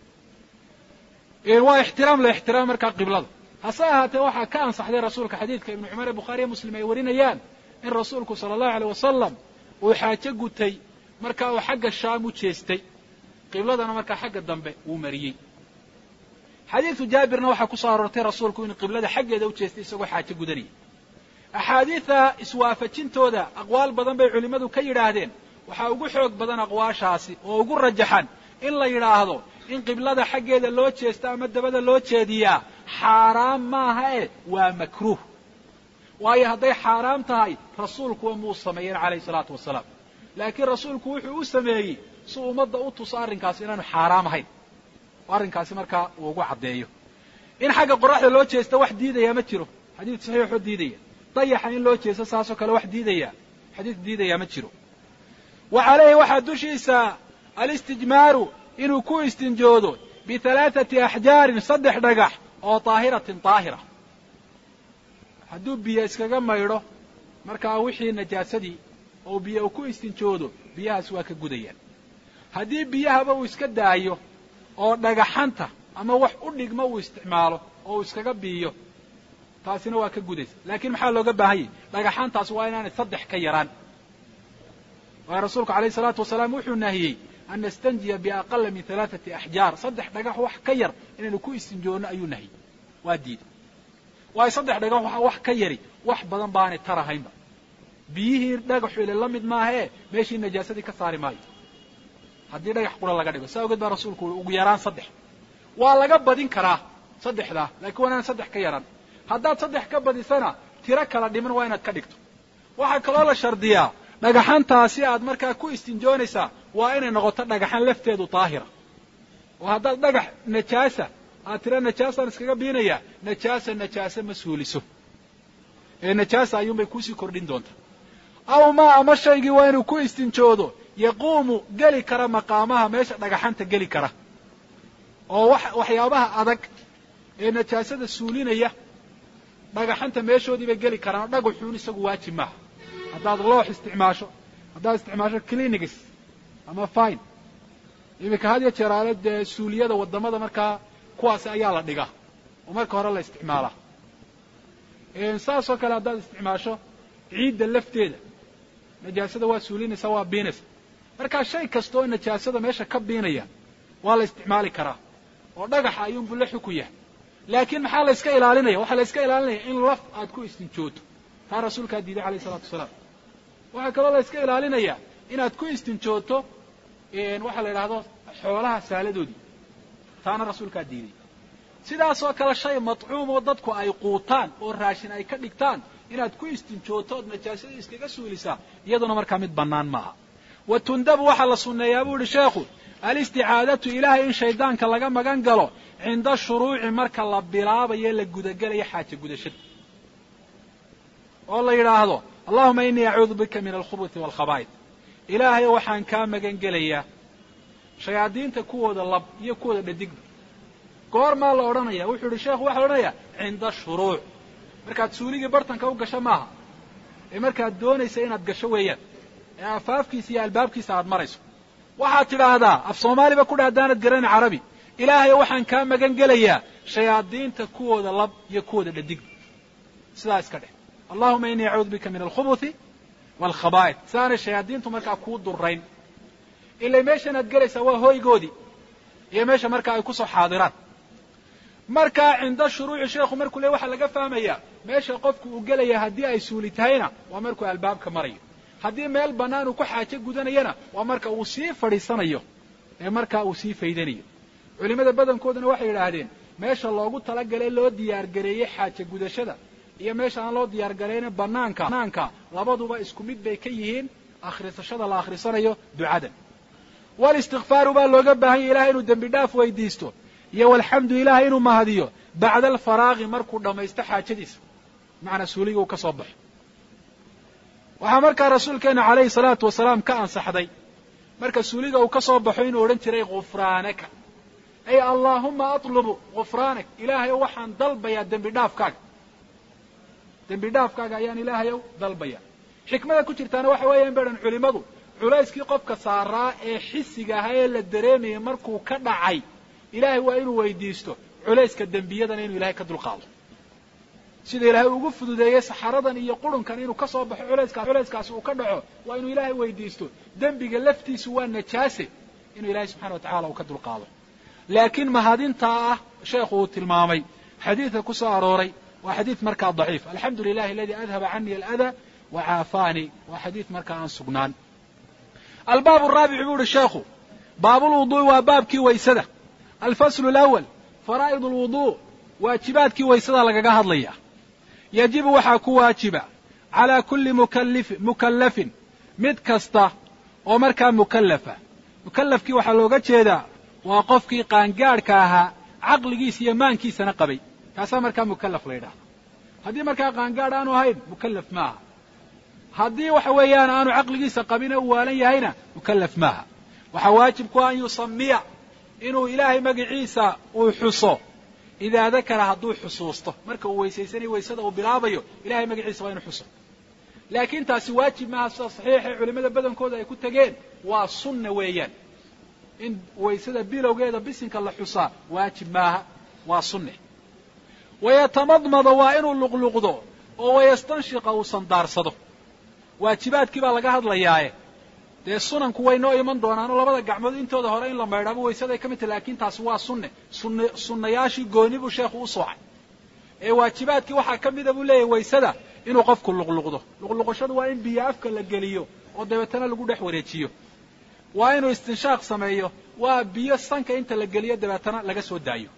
waa ixtiraam la ixtiraam markaa qiblada hase ahaatee waxaa ka ansaxday rasuulka xadiidka ibnu cumar ee bukhaariye muslim ay warinayaan in rasuulku sala allahu aleyh wasalam uu xaajo gutay marka uu xagga shaam u jeestay qibladana markaa xagga dambe wuu mariyey xadiidu jaabirna waxaa ku soo aroortay rasuulku inuu qiblada xaggeeda u jeestay isagoo xaajo gudanaya axaadiida iswaafajintooda aqwaal badan bay culimmadu ka yidhaahdeen waxaa ugu xoog badan aqwaashaasi oo ugu rajaxan in la yidhaahdo in qiblada xaggeeda loo jeesta ama dabada loo jeediyaa xaaraam maaha waa makruuh waayo hadday xaaraam tahay rasuulkuwa muu sameeyeen calayhi salaatu wasalaam laakiin rasuulku wuxuu u sameeyey si ummadda u tuso arrinkaasi inaanu xaaraam ahayn oo arrinkaasi markaa uu ugu caddeeyo in xagga qoraxda loo jeesta wax diidaya ma jiro xadiid saxiixoo diidaya dayaxa in loo jeesto saasoo kale wax diidaya xadiid diidaya ma jiro wa calayhi waxaa dushiisa alistijmaaru inuu ku istinjoodo bihalaathati axjaarin 3 dhagax oo taahiratin taahira hadduu biyo iskaga maydho markaa wixii najaasadii oo biyo uu ku istinjoodo biyahaas waa ka gudayaan haddii biyahaba uu iska daayo oo dhagaxanta ama wax u dhigma uu isticmaalo oo uu iskaga biiyo taasina waa ka gudaysa laakiin maxaa looga baahan yahy dhagaxantaas waa inaanay 3 ka yaraan waayo rasuulku calayhi salaatu wasalaam wuxuu nahiyey an nastanjiya biaqala min 3 axjaar 3 dhagax wax ka yar inaynu ku istinjoonno ayuu nahiyey waa diiday waayo 3 dhagax wax ka yari wax badan baanay tarahaynba biyihii dhagaxu ile la mid maahae meeshii najaasadii ka saari maayo haddii dhagax qura laga dhigo saa ogeed baa rasuulku ui ugu yaraan 3 waa laga badin karaa 3daa laakiin waa inaan 3 ka yaran haddaad 3 ka badisana tiro kala dhiman waa inaad ka dhigto waxaa kaloo la shardiyaa dhagaxantaasi aad markaa ku istinjoonaysaa waa inay noqoto dhagaxan lafteedu daahira oo haddaad dhagax najaasa aad tira najaasaan iskaga biinaya najaasa ma suuliso ee najaasa ayuunbay kuusii kordhin doontaa aw maa ama shaygii waa inuu ku istinjoodo yaquumu geli kara maqaamaha meesha dhagaxanta geli kara oo waxyaabaha adag ee najaasada suulinaya dhagaxanta meeshoodii bay geli karaan oo dhagaxuun isagu waajib maaha haddaad loox isticmaasho clinics ama fine iminka had iyo jeer aale dee suuliyada waddamada markaa kuwaasi ayaa la dhigaa oo marka hore la isticmaalaa saasoo kale haddaad isticmaasho ciidda lafteeda najaasada waa suulinaysa waa biinaysa markaa shay kasta oo najaasada meesha ka biinaya waa la isticmaali karaa oo dhagaxa ayuunbuu la xukun yahay laakiin maxaa la iska ilaalinaya waxaa la iska ilaalinaya in laf aad ku istinjooto taa rasuulkaa diiday calayhi salaatu wasalaam waxaa kaloo la iska ilaalinaya inaad ku istinjooto waxaa la yidhaahdo xoolaha saaladoodii taana rasuulkaa diiday sidaasoo kale shay matcuum oo dadku ay quutaan oo raashin ay ka dhigtaan inaad ku istinjooto ood najaasadii iskaga suulisaa iyaduna markaa mid bannaan maaha wa tundabu waxaa la sunneeyaa buu ihi sheekhu alisticaadatu ilaahay in shaydaanka laga magan galo cinda shuruuci marka la bilaabayo la gudagelayo xaaja gudashada oo la yidhaahdo allahuma inii acuudu bika min alkhubuthi waalkhabaa'id ilaahay waxaan kaa magan gelayaa shayaadiinta kuwooda lab iyo kuwooda dhadigba goormaa la odhanaya wuxuu yihi sheekhu waxa la odhanayaa cinda shuruuc markaad suuligii bartanka u gasho maaha ee markaad doonaysa inaad gasho weeyaan ee afaafkiisa iyo albaabkiisa aad marayso waxaad tidhaahdaa af soomaaliba ku dheh haddaanad garanin carabi ilaahay waxaan kaa magan gelayaa shayaadiinta kuwooda lab iyo kuwooda dhadigba sidaa iska dheh allahuma inii acuudu bika min alkhubuthi waalkhabaa'id saanay shayaadiintu markaa kuu durayn ilay meeshan aad gelaysaa waa hoygoodii iyo meesha markaa ay kusoo xaadiraan markaa cinda shuruuci sheekhu markuu le waxaa laga fahmayaa meesha qofku uu gelaya haddii ay suuli tahayna waa markuu albaabka marayo haddii meel bannaan uu ku xaajo gudanayana waa marka uu sii fadhiisanayo ee markaa uu sii faydanayo culimmada badankooduna waxay yidhaahdeen meesha loogu talagalay loo diyaargareeyey xaajo gudashada iyo meesha aan loo diyaargarayna banaanka labaduba isku mid bay ka yihiin akhrisashada la akhrisanayo ducadan walistikfaaru baa looga baahan yahy ilahay inuu dembi dhaaf weydiisto iyo walxamdu ilahay inuu mahadiyo bacda alfaraaqi markuu dhammaysto xaajadiisa macnaa suuliga uu ka soo baxo waxaa markaa rasuulkeena calayhi salaatu wasalaam ka ansaxday marka suuliga uu ka soo baxo inuu odhan jiray gufraanaka ay allaahuma atlubu gufraanak ilaahayow waxaan dalbayaa dembi dhaafkaaga ayaan ilaahayow dalbayaa xikmada ku jirtaana waxa weeyaan badan culimmadu culayskii qofka saaraa ee xisiga ahaa ee la dareemayay markuu ka dhacay ilaahay waa inuu weydiisto culayska dembiyadana inuu ilahay ka dulqaado sida ilaahay ugu fududeeyey saxaradan iyo qurunkan inuu ka soo baxo culayskaasi uu ka dhaco waa inuu ilaahay weydiisto dembiga laftiisu waa najaase inuu ilaahay subxana wa tacala uu ka dulqaado laakiin mahadintaa ah sheekhu uu tilmaamay xadiidka ku soo arooray waa xadiid markaa daciif alxamdu lilahi aladi adhaba canii alada wa caafaanii waa xadiid markaa aan sugnaan albaab araabic buu uhi sheekhu baabulwuduui waa baabkii waysada alfaslu alawal faraa'id alwuduu waajibaadkii waysada lagaga hadlaya yajibu waxaa ku waajiba calaa kulli mukallafin mid kasta oo markaa mukallafa mukallafkii waxaa looga jeedaa waa qofkii qaangaadhka ahaa caqligiisa iyo maankiisana qabay kaasaa markaa mukallaf la yidhahda haddii markaa qaangaadh aanu ahayn mukallaf maaha haddii waxa weeyaan aanu caqligiisa qabine u waalan yahayna mukallaf maaha waxaa waajib ku ah an yusamiya inuu ilaahay magaciisa uu xuso idaa dakara hadduu xusuusto marka uu weysaysanayo waysada uu bilaabayo ilahay magaciisa waa inuu xuso laakiin taasi waajib maaha sida saxiixee culimmada badankooda ay ku tegeen waa sunna weeyaan in waysada bilowgeeda bisinka la xusaa waajib maaha waa sunne wayatamadmada waa inuu luqluqdo oo wayastanshiqa uu sandaarsado waajibaadkii baa laga hadlayaaye dee sunanku way noo iman doonaanoo labada gacmood intooda hore in la maydhaabo waysaday ka mid tahay laakiin taasi waa sunnayaashii gooni buu sheekhu u soocay ee waajibaadkii waxaa ka mida buu leeyahy waysada inuu qofku luqluqdo luqluqashadu waa in biyo afka la geliyo oo dabeetana lagu dhex wareejiyo waa inuu istinshaaq sameeyo waa biyo sanka inta la geliyo dabeetana laga soo daayo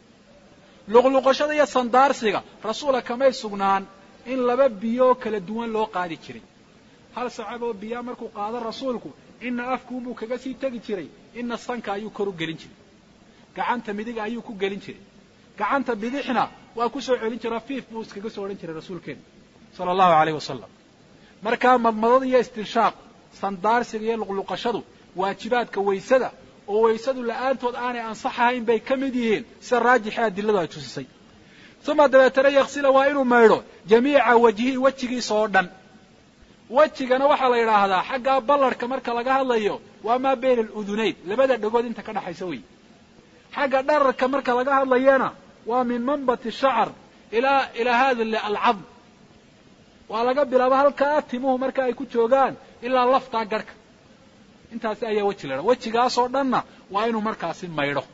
luqluqashada iyo sandaarsiga rasuula kamay sugnaan in laba biyo kala duwan loo qaadi jiray hal sacaboo biyaa markuu qaado rasuulku ina afkuunbuu kaga sii tegi jiray ina sanka ayuu kor u gelin jiray gacanta midiga ayuu ku gelin jiray gacanta bidixna waa ku soo celin jiray fiif buu iskaga soo odhan jiray rasuulkeena sala allahu alayh wasalam markaa madmadada iyo istinshaaq sandaarsiga iyo luqluqashadu waajibaadka waysada oo waysadu la'aantood aanay ansaxahayn bay ka mid yihiin sida raajixi adiladu ay tusisay uma dabeetana yaksila waa inuu maydho jamiica wajhihi wejigiisa oo dhan wejigana waxaa la yidhaahdaa xaggaa ballarhka marka laga hadlayo waa maa bayna aludunayn labada dhagood inta ka dhaxaysa wey xagga dhararka marka laga hadlayana waa min manbati shacar ilaa hada alcadm waa laga bilaabo halkaa timuhu marka ay ku joogaan ilaa laftaa garhka intaasi ayaa weji la dhaha wejigaasoo dhanna waa inuu markaasi maydho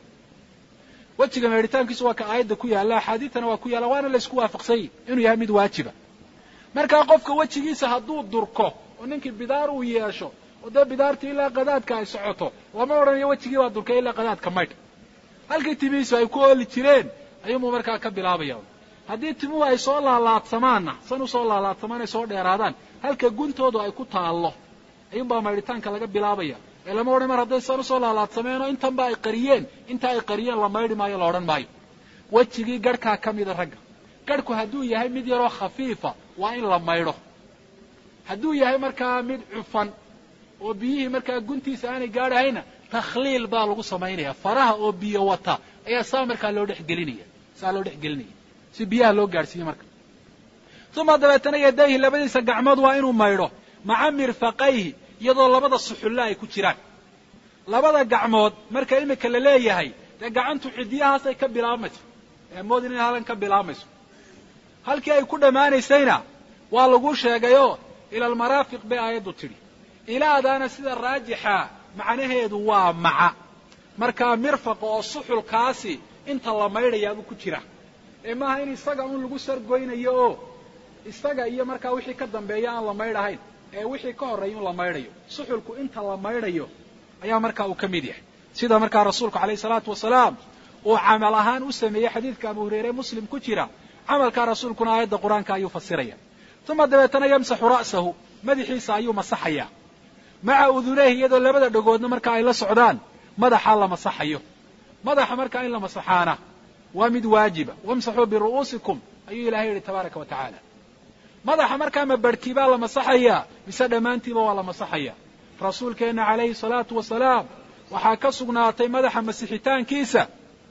wejiga maydhitaankiisu waa ka aayadda ku yaalla axaadiidtana waa ku yaalla waana la isku waafaqsanyay inuu yahay mid waajiba markaa qofka wejigiisa hadduu durko oo ninkii bidaar uu yeesho oo dee bidaartii ilaa qadaadka ay socoto lama odhanayo wejigii baa durkay ilaa qadaadka maydh halkii timihiisu ay ku ooli jireen ayuunbuu markaa ka bilaabaya haddii timuhu ay soo laalaadsamaanna san usoo laalaadsamaan ay soo dheeraadaan halka guntoodu ay ku taallo ayuunbaa maydhitaanka laga bilaabaya ee lama odhan mar hadday san usoo laalaadsameenoo intanba ay qariyeen inta ay qariyeen la maydhi maayo la odhan maayo wejigii garhkaa ka mida ragga garhku hadduu yahay mid yaroo khafiifa waa in la maydho hadduu yahay markaa mid cufan oo biyihii markaa guntiisa aanay gaadhahayna takhliil baa lagu samaynaya faraha oo biyo wata ayaa saa markaa loo dhexgelinaya si biyaha loo gaadhsiiyo marka uma dabeetana yadayhi labadiisa gacmood waa inuu maydho maca mirfaqayhi iyadoo labada suxulla ay ku jiraan labada gacmood marka imika la leeyahay dee gacantu ciddiyahaasay ka bilaabmayso mood inay halan ka bilaabmayso halkii ay ku dhammaanaysayna waa lagu sheegayo ila almaraafiq bay aayaddu tidhi ilaadaana sida raajixa macnaheedu waa maca markaa mirfaqa oo suxulkaasi inta la maydhayaabuu ku jira ee maaha in isaga un lagu sargoynayo oo isaga iyo markaa wixii ka dambeeya aan la maydhahayn ee wixii ka horreeya in la maydhayo suxulku inta la maydhayo ayaa markaa uu ka mid yahay sida markaa rasuulku calayhi salaatu wasalaam uu camal ahaan u sameeyey xadiidka abu hurayre muslim ku jira camalkaa rasuulkuna aayadda qur-aanka ayuu fasiraya uma dabeetana yamsaxu ra'sahu madaxiisa ayuu masaxayaa maca udunayhi iyadoo labada dhagoodna marka ay la socdaan madaxa la masaxayo madaxa markaa in la masaxaana waa mid waajiba wamsaxuu biru'uusikum ayuu ilahay yidhi tabaaraka wa tacaala madaxa markaa ma barhkii baa la masaxayaa mise dhammaantiiba waa la masaxaya rasuulkeenna calayhi salaatu wasalaam waxaa ka sugnaatay madaxa masixitaankiisa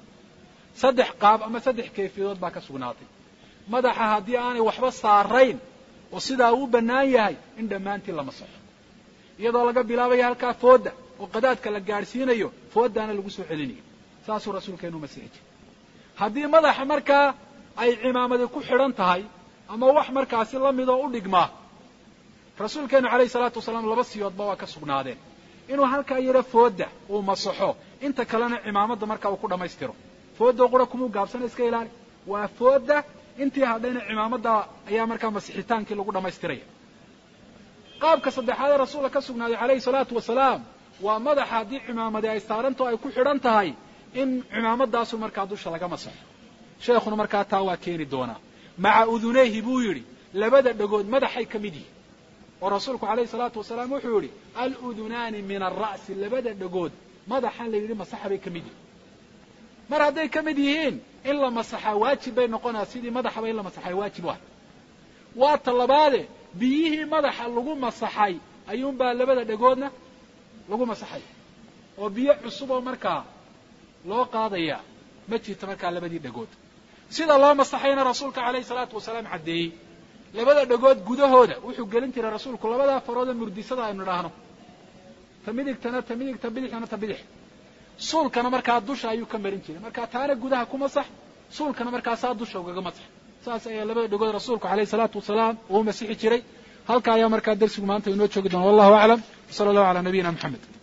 3 qaab ama 3 kayfiyadood baa ka sugnaatay madaxa haddii aanay waxba saarayn oo sidaa uu bannaan yahay in dhammaantii la masaxo iyadoo laga bilaabayo halkaa fooda oo qadaadka la gaadhsiinayo foodaana lagu soo celinayo saasuu rasuulkeenu masixi jiray haddii madaxa markaa ay cimaamadi ku xidhan tahay ama wax markaasi la mid oo u dhigmaa rasuulkeenu calayhi salaatu wasalaam 2 siyoodba waa ka sugnaadeen inuu halkaa yaro fooda uu masaxo inta kalena cimaamadda markaa uu ku dhammaystiro fooda qura kumuu gaabsana iska ilaali waa fooda intii hadhayna cimaamadda ayaa markaa masixitaankii lagu dhammaystiraya qaabka saddexaad ee rasuulka ka sugnaaday calayhi salaatu wasalaam waa madaxa haddii cimaamadi ay saaranto ay ku xidhan tahay in cimaamadaasu markaa dusha laga masaxo sheekhuna markaa taa waa keeni doonaa maca udunayhi buu yidhi labada dhagood madaxay ka mid yihin oo rasuulku calayhi salaatu wasalaam wuxuu yidhi aludunaani min alra'si labada dhagood madaxan la yidhi masaxa bay ka mid yihin mar hadday ka mid yihiin in la masaxaa waajib bay noqonaa sidii madaxaba in la masaxay waajib u ah waa talabaade biyihii madaxa lagu masaxay ayuunbaa labada dhagoodna lagu masaxay oo biyo cusub oo markaa loo qaadayaa ma jirto markaa labadii dhagood sida loo masaxayna rasuulka calayhi salaatu wasalaam caddeeyey labada dhagood gudahooda wuxuu gelin jiray rasuulku 2 farood ee murdisada aynu idhaahno ta midigtana ta midigta bidixna ta bidix suulkana markaa dusha ayuu ka marin jiray markaa taana gudaha ku masax suulkana markaa saa dusha ugaga masax saas ayaa labada dhagood rasuulku calayhi salaatu wasalaam uu masixi jiray halka ayaa markaa darsigu maanta inoo joogi doona wallahu aclam sala allahu calaa nabiyina moxamed